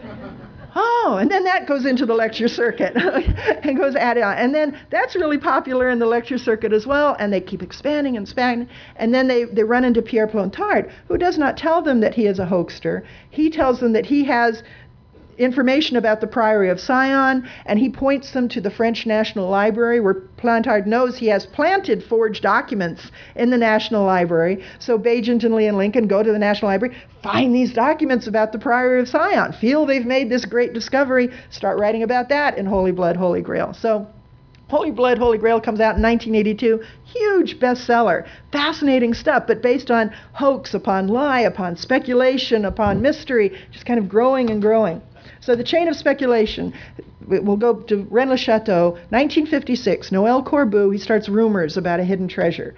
Oh, and then that goes into the lecture circuit and goes added on. And then that's really popular in the lecture circuit as well, and they keep expanding and expanding. And then they run into Pierre Plantard, who does not tell them that he is a hoaxer. He tells them that he has information about the Priory of Sion, and he points them to the French National Library, where Plantard knows he has planted forged documents in the National Library. So Bagent and Lee and Lincoln go to the National Library, find these documents about the Priory of Sion, feel they've made this great discovery, start writing about that in Holy Blood, Holy Grail. So Holy Blood, Holy Grail comes out in 1982, huge bestseller, fascinating stuff, but based on hoax upon lie, upon speculation, upon mystery, just kind of growing and growing. So the chain of speculation, we'll go to Rennes-le-Château, 1956, Noël Corbu, he starts rumors about a hidden treasure.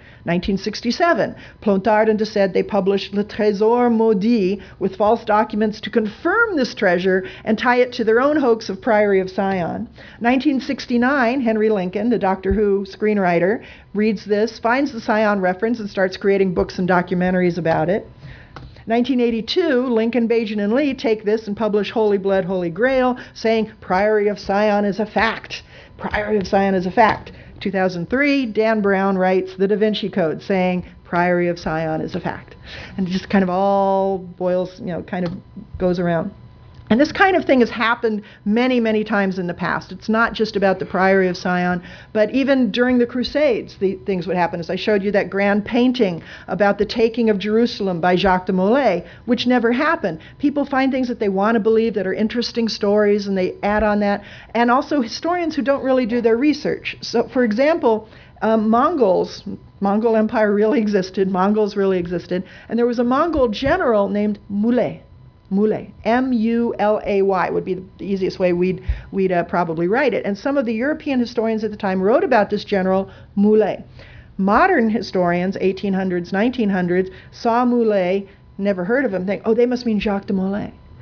1967, Plantard and Dessed, they published Le Trésor Maudit with false documents to confirm this treasure and tie it to their own hoax of Priory of Sion. 1969, Henry Lincoln, the Doctor Who screenwriter, reads this, finds the Sion reference and starts creating books and documentaries about it. 1982, Lincoln, Bagent, and Lee take this and publish Holy Blood, Holy Grail, saying Priory of Sion is a fact. Priory of Sion is a fact. 2003, Dan Brown writes The Da Vinci Code, saying Priory of Sion is a fact. And it just kind of all boils, kind of goes around. And this kind of thing has happened many, many times in the past. It's not just about the Priory of Sion, but even during the Crusades, things would happen. As I showed you that grand painting about the taking of Jerusalem by Jacques de Molay, which never happened. People find things that they want to believe that are interesting stories, and they add on that. And also historians who don't really do their research. So, for example, Mongol Empire really existed. Mongols really existed. And there was a Mongol general named Muley. Muley, M-U-L-A-Y would be the easiest way we'd probably write it. And some of the European historians at the time wrote about this general, Muley. Modern historians, 1800s, 1900s, saw Muley, never heard of him, think, oh, they must mean Jacques de Molay.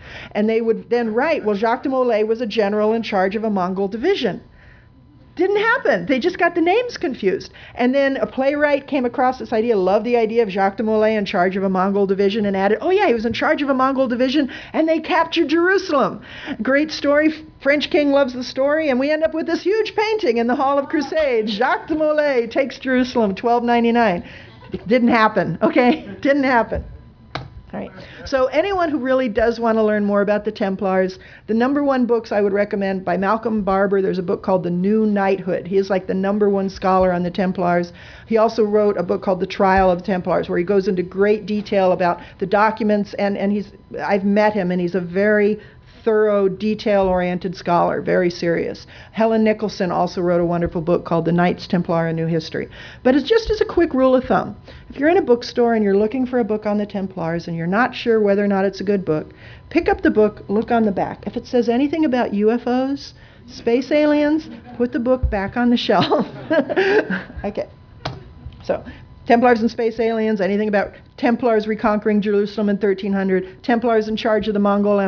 And they would then write, well, Jacques de Molay was a general in charge of a Mongol division. Didn't happen. They just got the names confused. And then a playwright came across this idea, loved the idea of Jacques de Molay in charge of a Mongol division, and added, oh yeah, he was in charge of a Mongol division, and they captured Jerusalem. Great story. French king loves the story, and we end up with this huge painting in the Hall of Crusades. Jacques de Molay takes Jerusalem, 1299. It didn't happen, okay? Didn't happen. All right. So anyone who really does want to learn more about the Templars, the number one books I would recommend by Malcolm Barber, there's a book called The New Knighthood. He is like the number one scholar on the Templars. He also wrote a book called The Trial of the Templars, where he goes into great detail about the documents, and I've met him, and he's a very thorough, detail-oriented scholar, very serious. Helen Nicholson also wrote a wonderful book called The Knights Templar, A New History. But it's just as a quick rule of thumb, if you're in a bookstore and you're looking for a book on the Templars and you're not sure whether or not it's a good book, pick up the book, look on the back. If it says anything about UFOs, space aliens, put the book back on the shelf. Okay. So, Templars and space aliens, anything about Templars reconquering Jerusalem in 1300, Templars in charge of the Mongol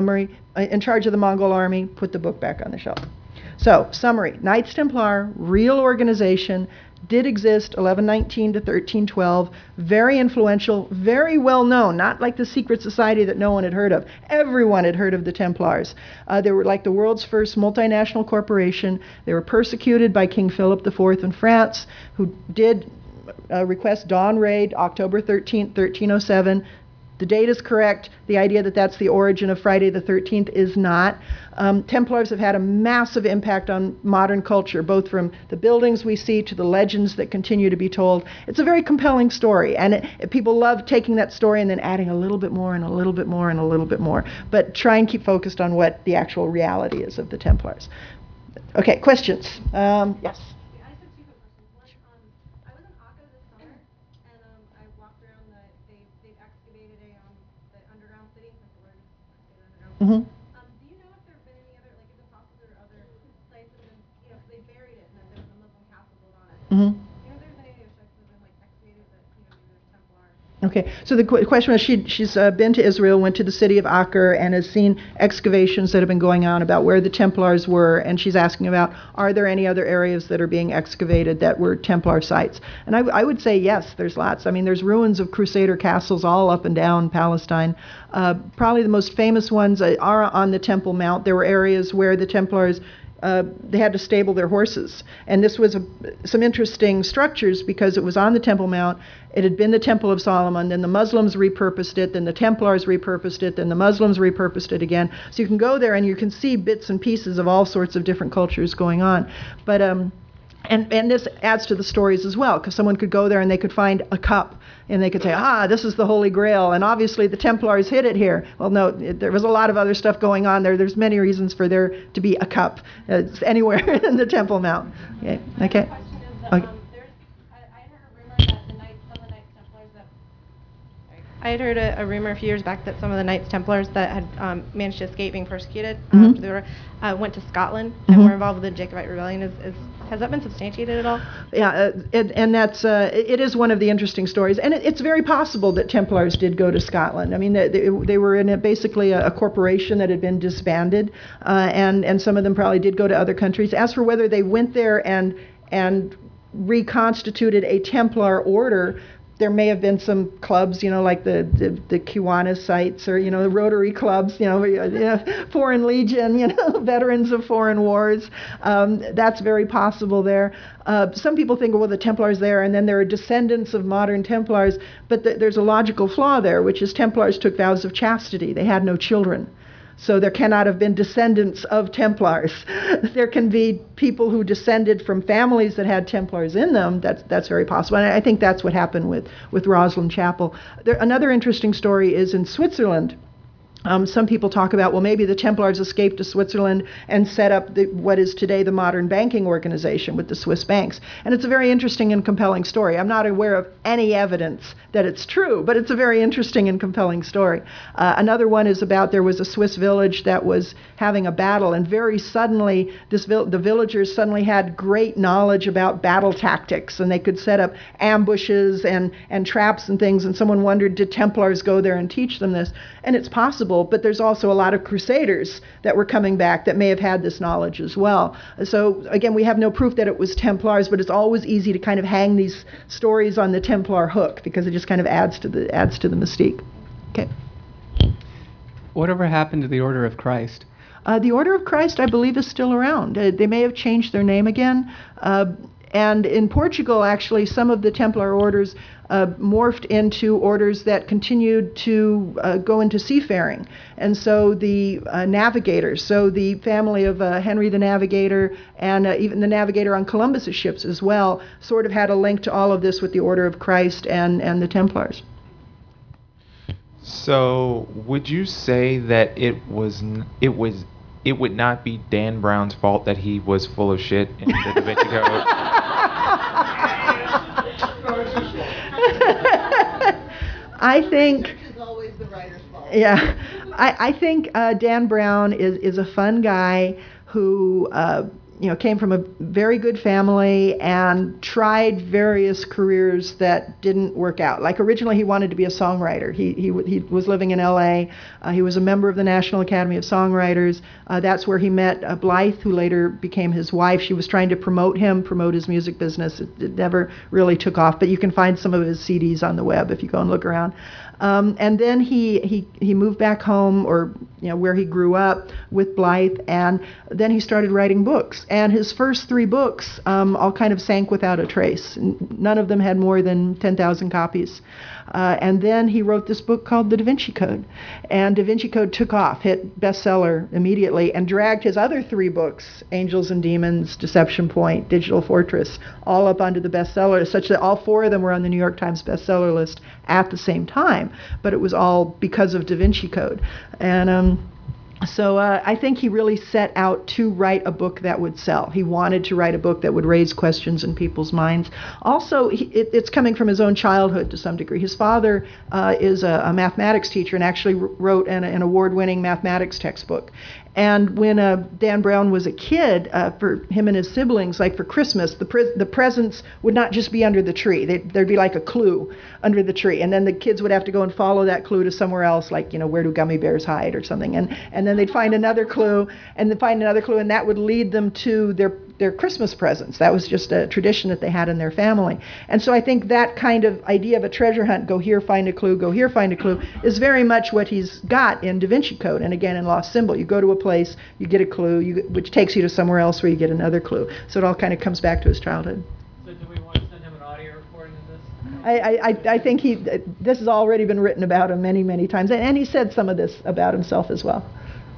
army, put the book back on the shelf. So, summary, Knights Templar, real organization, did exist 1119 to 1312, very influential, very well known, not like the secret society that no one had heard of. Everyone had heard of the Templars. They were like the world's first multinational corporation. They were persecuted by King Philip IV in France, who did request dawn raid, October 13th, 1307. The date is correct. The idea that that's the origin of Friday the 13th is not. Templars have had a massive impact on modern culture, both from the buildings we see to the legends that continue to be told. It's a very compelling story, and people love taking that story and then adding a little bit more and a little bit more and a little bit more. But try and keep focused on what the actual reality is of the Templars. Okay, questions? Yes? Mm-hmm. Do you know if there have been any other, like, is it possible there are other sites that have been, you know, they buried it and then there was a Muslim castle built on it? Mm-hmm. You know if there's any other sites that have been, like, excavated that, you know, maybe there's Templar? Okay, so the question was, she's been to Israel, went to the city of Acre, and has seen excavations that have been going on about where the Templars were, and she's asking about, are there any other areas that are being excavated that were Templar sites? And I would say yes, there's lots. I mean, there's ruins of Crusader castles all up and down Palestine. Probably the most famous ones are on the Temple Mount. There were areas where the Templars they had to stable their horses. And this was some interesting structures because it was on the Temple Mount. It had been the Temple of Solomon. Then the Muslims repurposed it. Then the Templars repurposed it. Then the Muslims repurposed it again. So you can go there and you can see bits and pieces of all sorts of different cultures going on. But and this adds to the stories as well, because someone could go there and they could find a cup and they could say, this is the Holy Grail, and obviously the Templars hid it here. Well, no, there was a lot of other stuff going on there. There's many reasons for there to be a cup anywhere in the Temple Mount. Okay. Okay. I had heard a rumor a few years back that some of the Knights Templars that had managed to escape being persecuted went to Scotland and were involved with the Jacobite Rebellion. Has that been substantiated at all? Yeah, and that's it is one of the interesting stories, and it's very possible that Templars did go to Scotland. I mean, they were in basically a corporation that had been disbanded, and some of them probably did go to other countries. As for whether they went there and reconstituted a Templar order, there may have been some clubs, like the Kiwanis sites, or the Rotary clubs, Foreign Legion, veterans of foreign wars. That's very possible there. Some people think, well, the Templars there, and then there are descendants of modern Templars, but there's a logical flaw there, which is Templars took vows of chastity. They had no children. So there cannot have been descendants of Templars. There can be people who descended from families that had Templars in them. That's very possible. And I think that's what happened with Roslin Chapel. Another interesting story is in Switzerland. Some people talk about, well, maybe the Templars escaped to Switzerland and set up what is today the modern banking organization with the Swiss banks. And it's a very interesting and compelling story. I'm not aware of any evidence that it's true, but it's a very interesting and compelling story. Another one is about there was a Swiss village that was having a battle, and very suddenly the villagers suddenly had great knowledge about battle tactics, and they could set up ambushes and traps and things, and someone wondered, did Templars go there and teach them this? And it's possible. possible, but there's also a lot of crusaders that were coming back that may have had this knowledge as well. So again, we have no proof that it was Templars, but it's always easy to kind of hang these stories on the Templar hook because it just kind of adds to the mystique. Okay. Whatever happened to the Order of Christ? The Order of Christ, I believe, is still around. They may have changed their name again. And in Portugal, actually, some of the Templar orders morphed into orders that continued to go into seafaring. And so the navigators, so the family of Henry the Navigator and even the navigator on Columbus's ships as well, sort of had a link to all of this with the Order of Christ and the Templars. So, would you say that it would not be Dan Brown's fault that he was full of shit in the Da Vinci Code? I think. Which is always the writer's fault. Yeah, I think Dan Brown is a fun guy who came from a very good family and tried various careers that didn't work out. Like originally he wanted to be a songwriter. He was living in L.A. He was a member of the National Academy of Songwriters. That's where he met Blythe, who later became his wife. She was trying to promote his music business. It never really took off, but you can find some of his CDs on the web if you go and look around. And then he moved back home, or where he grew up, with Blythe, and then he started writing books. And his first 3 books all kind of sank without a trace. None of them had more than 10,000 copies. And then he wrote this book called The Da Vinci Code. And Da Vinci Code took off, hit bestseller immediately, and dragged his other 3 books, Angels and Demons, Deception Point, Digital Fortress, all up onto the bestseller, such that all 4 of them were on the New York Times bestseller list at the same time. But it was all because of Da Vinci Code. And so I think he really set out to write a book that would sell. He wanted to write a book that would raise questions in people's minds. Also, it's coming from his own childhood to some degree. His father is a mathematics teacher and actually wrote an award-winning mathematics textbook. And when Dan Brown was a kid, for him and his siblings, like for Christmas, the presents would not just be under the tree. There'd be like a clue under the tree. And then the kids would have to go and follow that clue to somewhere else, like, where do gummy bears hide or something. And then they'd find another clue, and that would lead them to their Christmas presents. That was just a tradition that they had in their family. And so I think that kind of idea of a treasure hunt, go here, find a clue, go here, find a clue, is very much what he's got in Da Vinci Code. And again, in Lost Symbol, you go to a place, you get a clue, which takes you to somewhere else where you get another clue. So it all kind of comes back to his childhood. So do we want to send him an audio recording of this? I think this has already been written about him many, many times. And he said some of this about himself as well.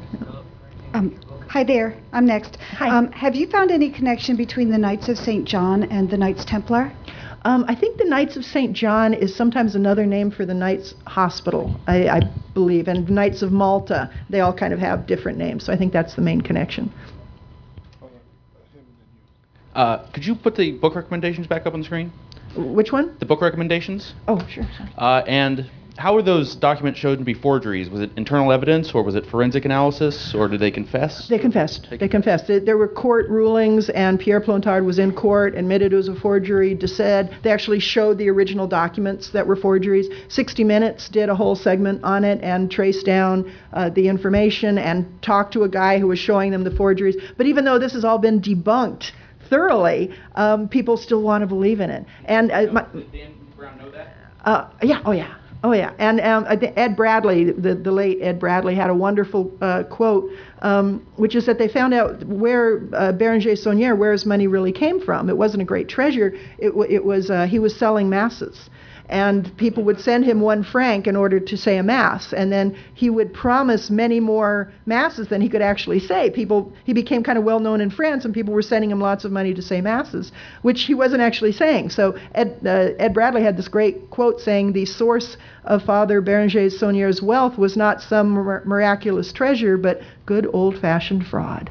Hi there, I'm next. Hi. Have you found any connection between the Knights of St. John and the Knights Templar? I think the Knights of St. John is sometimes another name for the Knights Hospital, I believe, and Knights of Malta, they all kind of have different names, so I think that's the main connection. Could you put the book recommendations back up on the screen? Which one? The book recommendations? Oh, sure. And how were those documents shown to be forgeries? Was it internal evidence, or was it forensic analysis, or did they confess? They confessed. They confessed. There were court rulings, and Pierre Plantard was in court, admitted it was a forgery, said they actually showed the original documents that were forgeries. 60 Minutes did a whole segment on it and traced down the information and talked to a guy who was showing them the forgeries. But even though this has all been debunked thoroughly, people still want to believe in it. And Did Dan Brown know that? yeah, oh yeah. Oh, yeah. And I think Ed Bradley, the late Ed Bradley, had a wonderful quote, which is that they found out where Bérenger Saunière, where his money really came from. It wasn't a great treasure. It was he was selling masses. And people would send him 1 franc in order to say a mass. And then he would promise many more masses than he could actually say. He became kind of well known in France, and people were sending him lots of money to say masses, which he wasn't actually saying. So Ed Bradley had this great quote saying the source of Father Bérenger Saunière's wealth was not some miraculous treasure, but good old-fashioned fraud.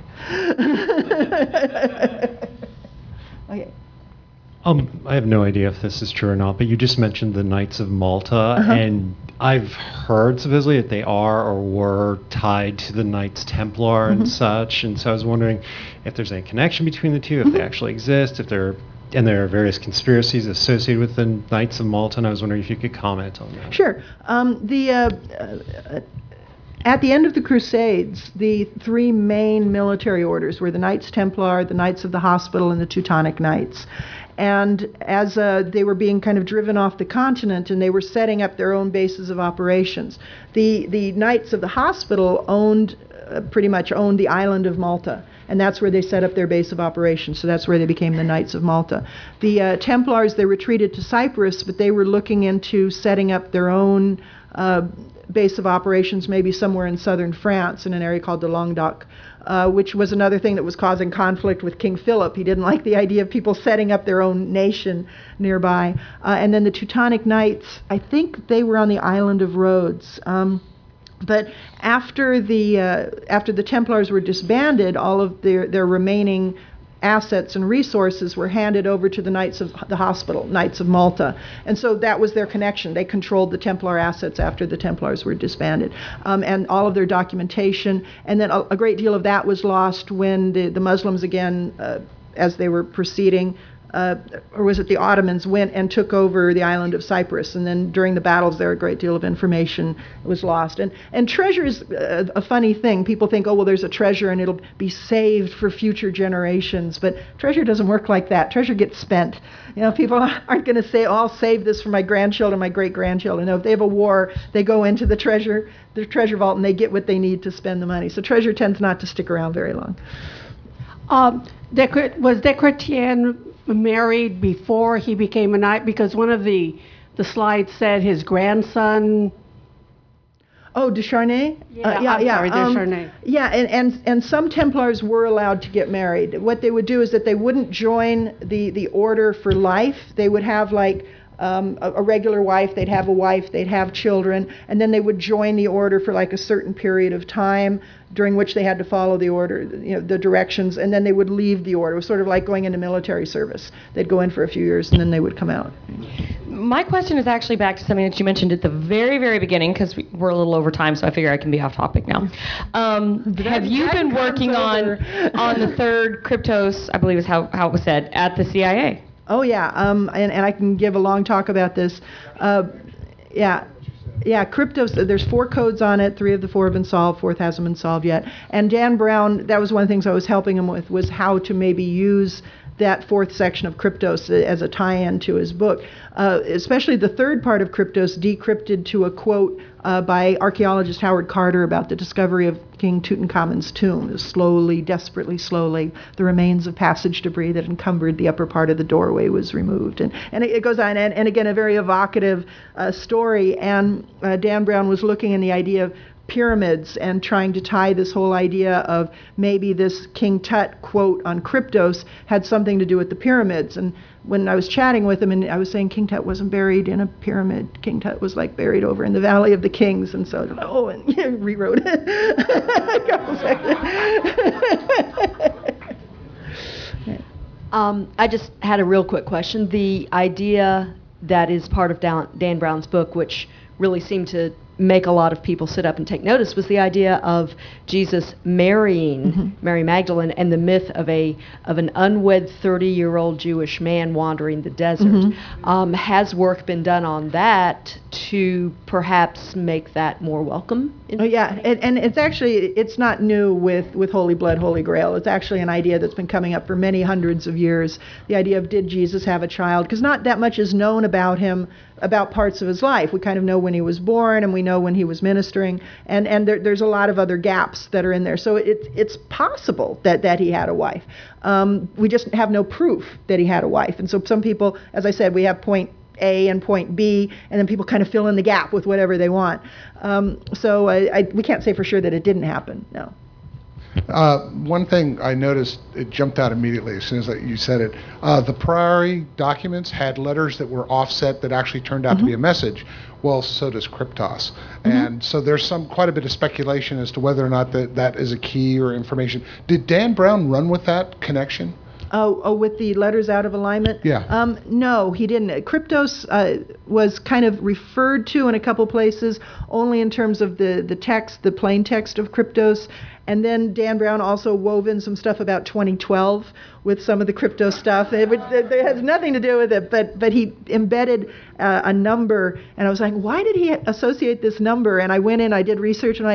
Okay. I have no idea if this is true or not, but you just mentioned the Knights of Malta, and I've heard supposedly that they are or were tied to the Knights Templar and such, and so I was wondering if there's any connection between the two, if they actually exist, there are various conspiracies associated with the Knights of Malta, and I was wondering if you could comment on that. Sure. At the end of the Crusades, the three main military orders were the Knights Templar, the Knights of the Hospital, and the Teutonic Knights. And as they were being kind of driven off the continent and they were setting up their own bases of operations, the Knights of the Hospital pretty much owned the island of Malta. And that's where they set up their base of operations. So that's where they became the Knights of Malta. The Templars, they retreated to Cyprus, but they were looking into setting up their own base of operations, maybe somewhere in southern France in an area called the Languedoc, which was another thing that was causing conflict with King Philip. He didn't like the idea of people setting up their own nation nearby. And then the Teutonic Knights, I think they were on the island of Rhodes. But after the Templars were disbanded, all of their remaining assets and resources were handed over to the Knights of the Hospital, Knights of Malta. And so that was their connection. They controlled the Templar assets after the Templars were disbanded. And all of their documentation. And then a great deal of that was lost when the Muslims, again, as they were proceeding, or was it the Ottomans, went and took over the island of Cyprus. And then during the battles there, a great deal of information was lost. And treasure is a funny thing. People think, oh, well, there's a treasure and it'll be saved for future generations. But treasure doesn't work like that. Treasure gets spent. You know, people aren't going to say, oh, I'll save this for my grandchildren, my great-grandchildren. No, if they have a war, they go into the treasure vault and they get what they need to spend the money. So treasure tends not to stick around very long. Was Descretien married before he became a knight? Because one of the slides said his grandson. Oh, de Charnay? Sorry, de Charnay. Yeah, and some Templars were allowed to get married. What they would do is that they wouldn't join the order for life. They would have like a regular wife, they'd have a wife, they'd have children, and then they would join the order for like a certain period of time during which they had to follow the order, you know, the directions, and then they would leave the order. It was sort of like going into military service. They'd go in for a few years and then they would come out. My question is actually back to something that you mentioned at the very, very beginning, because we're a little over time, so I figure I can be off topic now. Have you been working on the third Kryptos, I believe is how it was said, at the CIA? Oh, yeah, and I can give a long talk about this. Yeah, Kryptos, there's 4 codes on it. 3 of the 4 have been solved. 4th hasn't been solved yet. And Dan Brown, that was one of the things I was helping him with, was how to maybe use that 4th section of Kryptos as a tie-in to his book. Especially the 3rd part of Kryptos, decrypted to a quote by archaeologist Howard Carter about the discovery of King Tutankhamun's tomb. Slowly, desperately slowly, the remains of passage debris that encumbered the upper part of the doorway was removed. And it goes on, and again, a very evocative story. And Dan Brown was looking in the idea of pyramids and trying to tie this whole idea of maybe this King Tut quote on Kryptos had something to do with the pyramids. And when I was chatting with him, and I was saying King Tut wasn't buried in a pyramid. King Tut was like buried over in the Valley of the Kings. And so, and rewrote it. I just had a real quick question. The idea that is part of Dan Brown's book, which really seemed to make a lot of people sit up and take notice, was the idea of Jesus marrying Mary Magdalene and the myth of an unwed 30-year-old Jewish man wandering the desert. Has work been done on that to perhaps make that more welcome? Oh, yeah, and it's not new with Holy Blood, Holy Grail. It's actually an idea that's been coming up for many hundreds of years. The idea of, did Jesus have a child? Because not that much is known about him, about parts of his life. We kind of know when he was born, and we know when he was ministering, and there's a lot of other gaps that are in there. So it's possible that he had a wife. We just have no proof that he had a wife. And so some people, as I said, we have point A and point B, and then people kind of fill in the gap with whatever they want. So we can't say for sure that it didn't happen, no. One thing I noticed, it jumped out immediately as soon as you said it. The Priory documents had letters that were offset that actually turned out to be a message. Well, so does Kryptos. And so there's quite a bit of speculation as to whether or not that is a key or information. Did Dan Brown run with that connection? Oh, with the letters out of alignment? Yeah. No, he didn't. Kryptos was kind of referred to in a couple places, only in terms of the text, the plain text of Kryptos. And then Dan Brown also wove in some stuff about 2012 with some of the Kryptos stuff, which has nothing to do with it, but he embedded a number, and I was like, why did he associate this number? And I went in, I did research, and I'm like,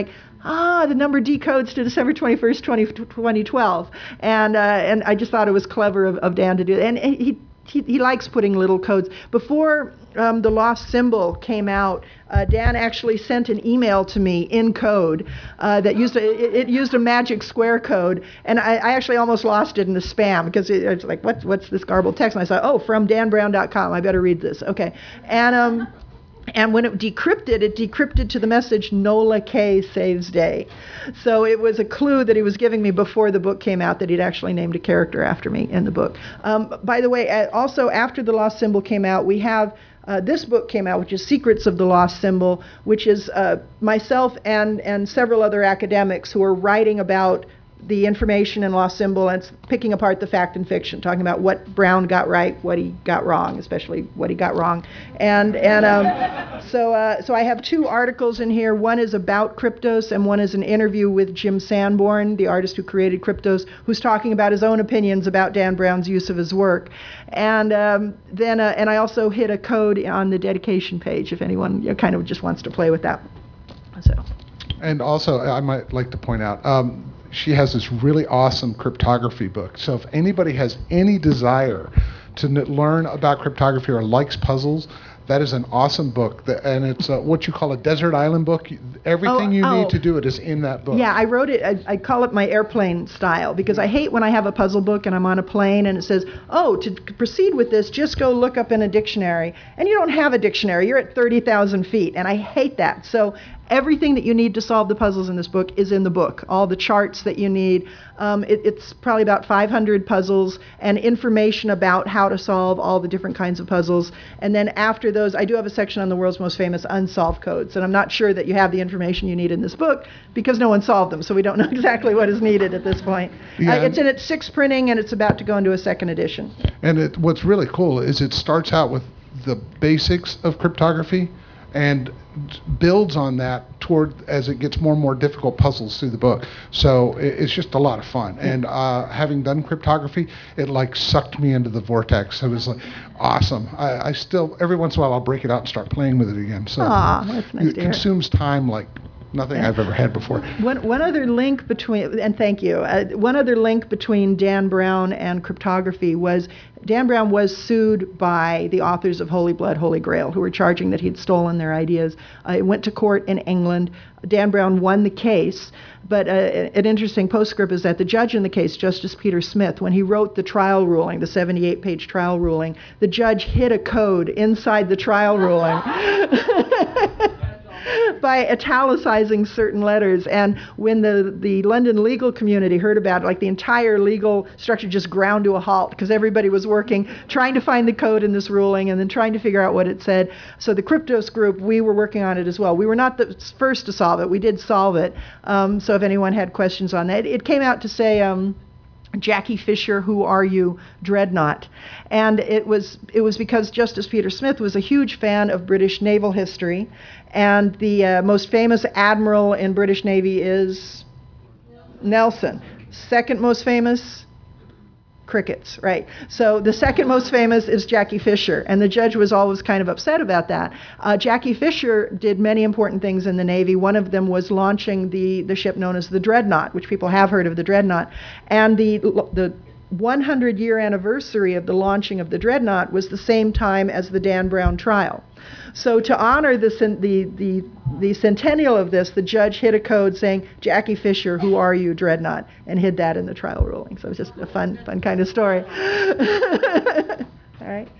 the number decodes to December 21st, 2012. And I just thought it was clever of Dan to do that. And he likes putting little codes. Before the lost symbol came out, Dan actually sent an email to me in code that used a magic square code, and I actually almost lost it in the spam because it's like, what's this garbled text? And I said, oh, from danbrown.com. I better read this. Okay, and when it decrypted to the message, Nola K saves day. So it was a clue that he was giving me before the book came out that he'd actually named a character after me in the book. By the way, also after The Lost Symbol came out, we have this book came out, which is Secrets of the Lost Symbol, which is myself and several other academics who are writing about the information in Lost Symbol and picking apart the fact and fiction, talking about what Brown got right, what he got wrong, especially what he got wrong. So I have 2 articles in here. One is about Kryptos, and one is an interview with Jim Sanborn, the artist who created Kryptos, who's talking about his own opinions about Dan Brown's use of his work. And then I also hit a code on the dedication page if anyone kind of just wants to play with that. So. And also, I might like to point out, she has this really awesome cryptography book. So if anybody has any desire to learn about cryptography or likes puzzles, that is an awesome book. And it's what you call a desert island book. Everything you need to do it is in that book. Yeah, I wrote it, I call it my airplane style, because I hate when I have a puzzle book and I'm on a plane and it says, oh, to proceed with this, just go look up in a dictionary. And you don't have a dictionary, you're at 30,000 feet, and I hate that. So everything that you need to solve the puzzles in this book is in the book. All the charts that you need. It's probably about 500 puzzles and information about how to solve all the different kinds of puzzles. And then after those, I do have a section on the world's most famous unsolved codes. And I'm not sure that you have the information you need in this book because no one solved them. So we don't know exactly what is needed at this point. Yeah. It's in its 6th printing and it's about to go into a 2nd edition. And what's really cool is it starts out with the basics of cryptography and builds on that toward as it gets more and more difficult puzzles through the book. So it's just a lot of fun. And having done cryptography, it like sucked me into the vortex. It was like awesome. I still, every once in a while, I'll break it out and start playing with it again. So that's nice it to hear. consumes time like nothing I've ever had before. One other link between, and thank you, one other link between Dan Brown and cryptography was Dan Brown was sued by the authors of Holy Blood, Holy Grail, who were charging that he'd stolen their ideas. It went to court in England. Dan Brown won the case, but an interesting postscript is that the judge in the case, Justice Peter Smith, when he wrote the trial ruling, the 78-page trial ruling, the judge hid a code inside the trial ruling. By italicizing certain letters. And when the London legal community heard about it, like the entire legal structure just ground to a halt because everybody was working, trying to find the code in this ruling and then trying to figure out what it said. So the Kryptos group, we were working on it as well. We were not the first to solve it. We did solve it. So if anyone had questions on that, it came out to say, Jackie Fisher, who are you, Dreadnought. And it was because Justice Peter Smith was a huge fan of British naval history, and the most famous admiral in British Navy is Nelson. Second most famous, crickets, right? So the second most famous is Jackie Fisher, and the judge was always kind of upset about that. Jackie Fisher did many important things in the Navy. One of them was launching the ship known as the Dreadnought, which people have heard of the Dreadnought. And the 100-year anniversary of the launching of the Dreadnought was the same time as the Dan Brown trial. So to honor the centennial of this, the judge hid a code saying, Jackie Fisher, who are you, Dreadnought, and hid that in the trial ruling. So it's just a fun kind of story. All right.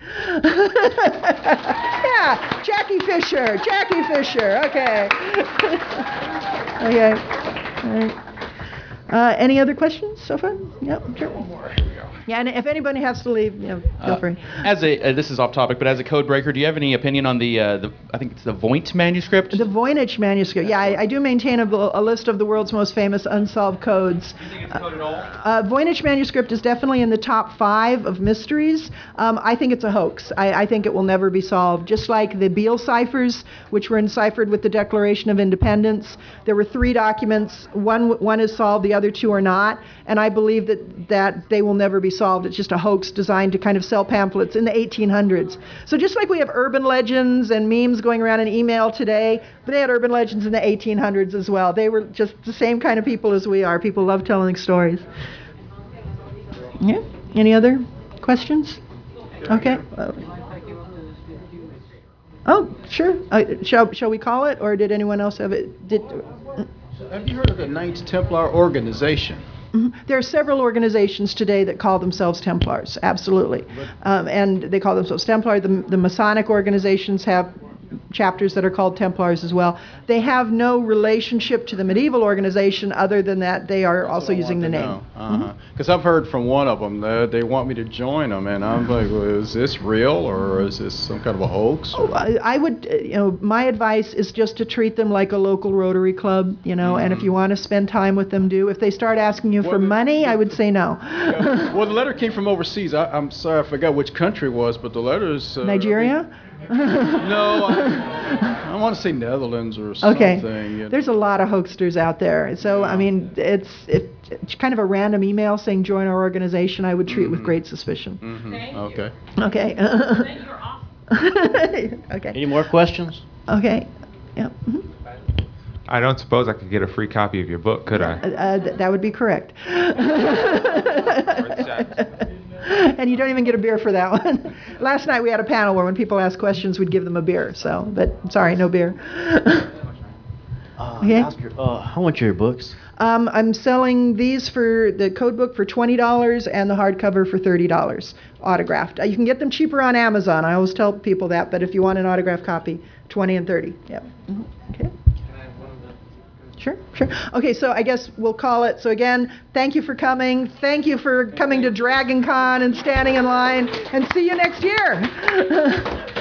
Yeah, Jackie Fisher, okay. Okay, all right. Any other questions so far? Yep, sure. Yeah, and if anybody has to leave, feel free. This is off topic, but as a code breaker, do you have any opinion on the I think it's the Voynich manuscript? The Voynich manuscript. Yeah, I do maintain a list of the world's most famous unsolved codes. Do you think it's a code at all? Voynich manuscript is definitely in the top 5 of mysteries. I think it's a hoax. I think it will never be solved. Just like the Beale ciphers, which were enciphered with the Declaration of Independence. There were 3 documents. One is solved. The other two are not. And I believe that they will never be solved. It's just a hoax designed to kind of sell pamphlets in the 1800s. So just like we have urban legends and memes going around in email today, but they had urban legends in the 1800s as well. They were just the same kind of people as we are. People love telling stories. Yeah. Any other questions? Okay. Oh, sure. Shall we call it, or did anyone else have it? Have you heard of the Knights Templar organization? There are several organizations today that call themselves Templars, absolutely. And they call themselves Templar. The Masonic organizations have chapters that are called Templars as well. They have no relationship to the medieval organization other than that they are also using the name. Because I've heard from one of them that they want me to join them, and I'm like, well, is this real or is this some kind of a hoax? Oh, I would, my advice is just to treat them like a local Rotary Club, and if you want to spend time with them, do. If they start asking you for money, I would say no. Well, the letter came from overseas. I'm sorry, I forgot which country it was, but the letter's... Nigeria? No, I want to say Netherlands or something. Okay. There's a lot of hoaxsters out there. So, I mean, it's kind of a random email saying join our organization. I would treat with great suspicion. Okay. Okay. You're awesome. Okay. Any more questions? Okay. Yeah. I don't suppose I could get a free copy of your book, could I? That would be correct. And you don't even get a beer for that one. Last night we had a panel where when people asked questions, we'd give them a beer. So, but sorry, no beer. Okay. How much are your books? I'm selling these for the code book for $20 and the hardcover for $30, autographed. You can get them cheaper on Amazon. I always tell people that, but if you want an autographed copy, $20 and $30. Yep. Okay. Sure, sure. Okay, so I guess we'll call it. So again, thank you for coming. Thank you for coming to Dragon Con and standing in line. And see you next year.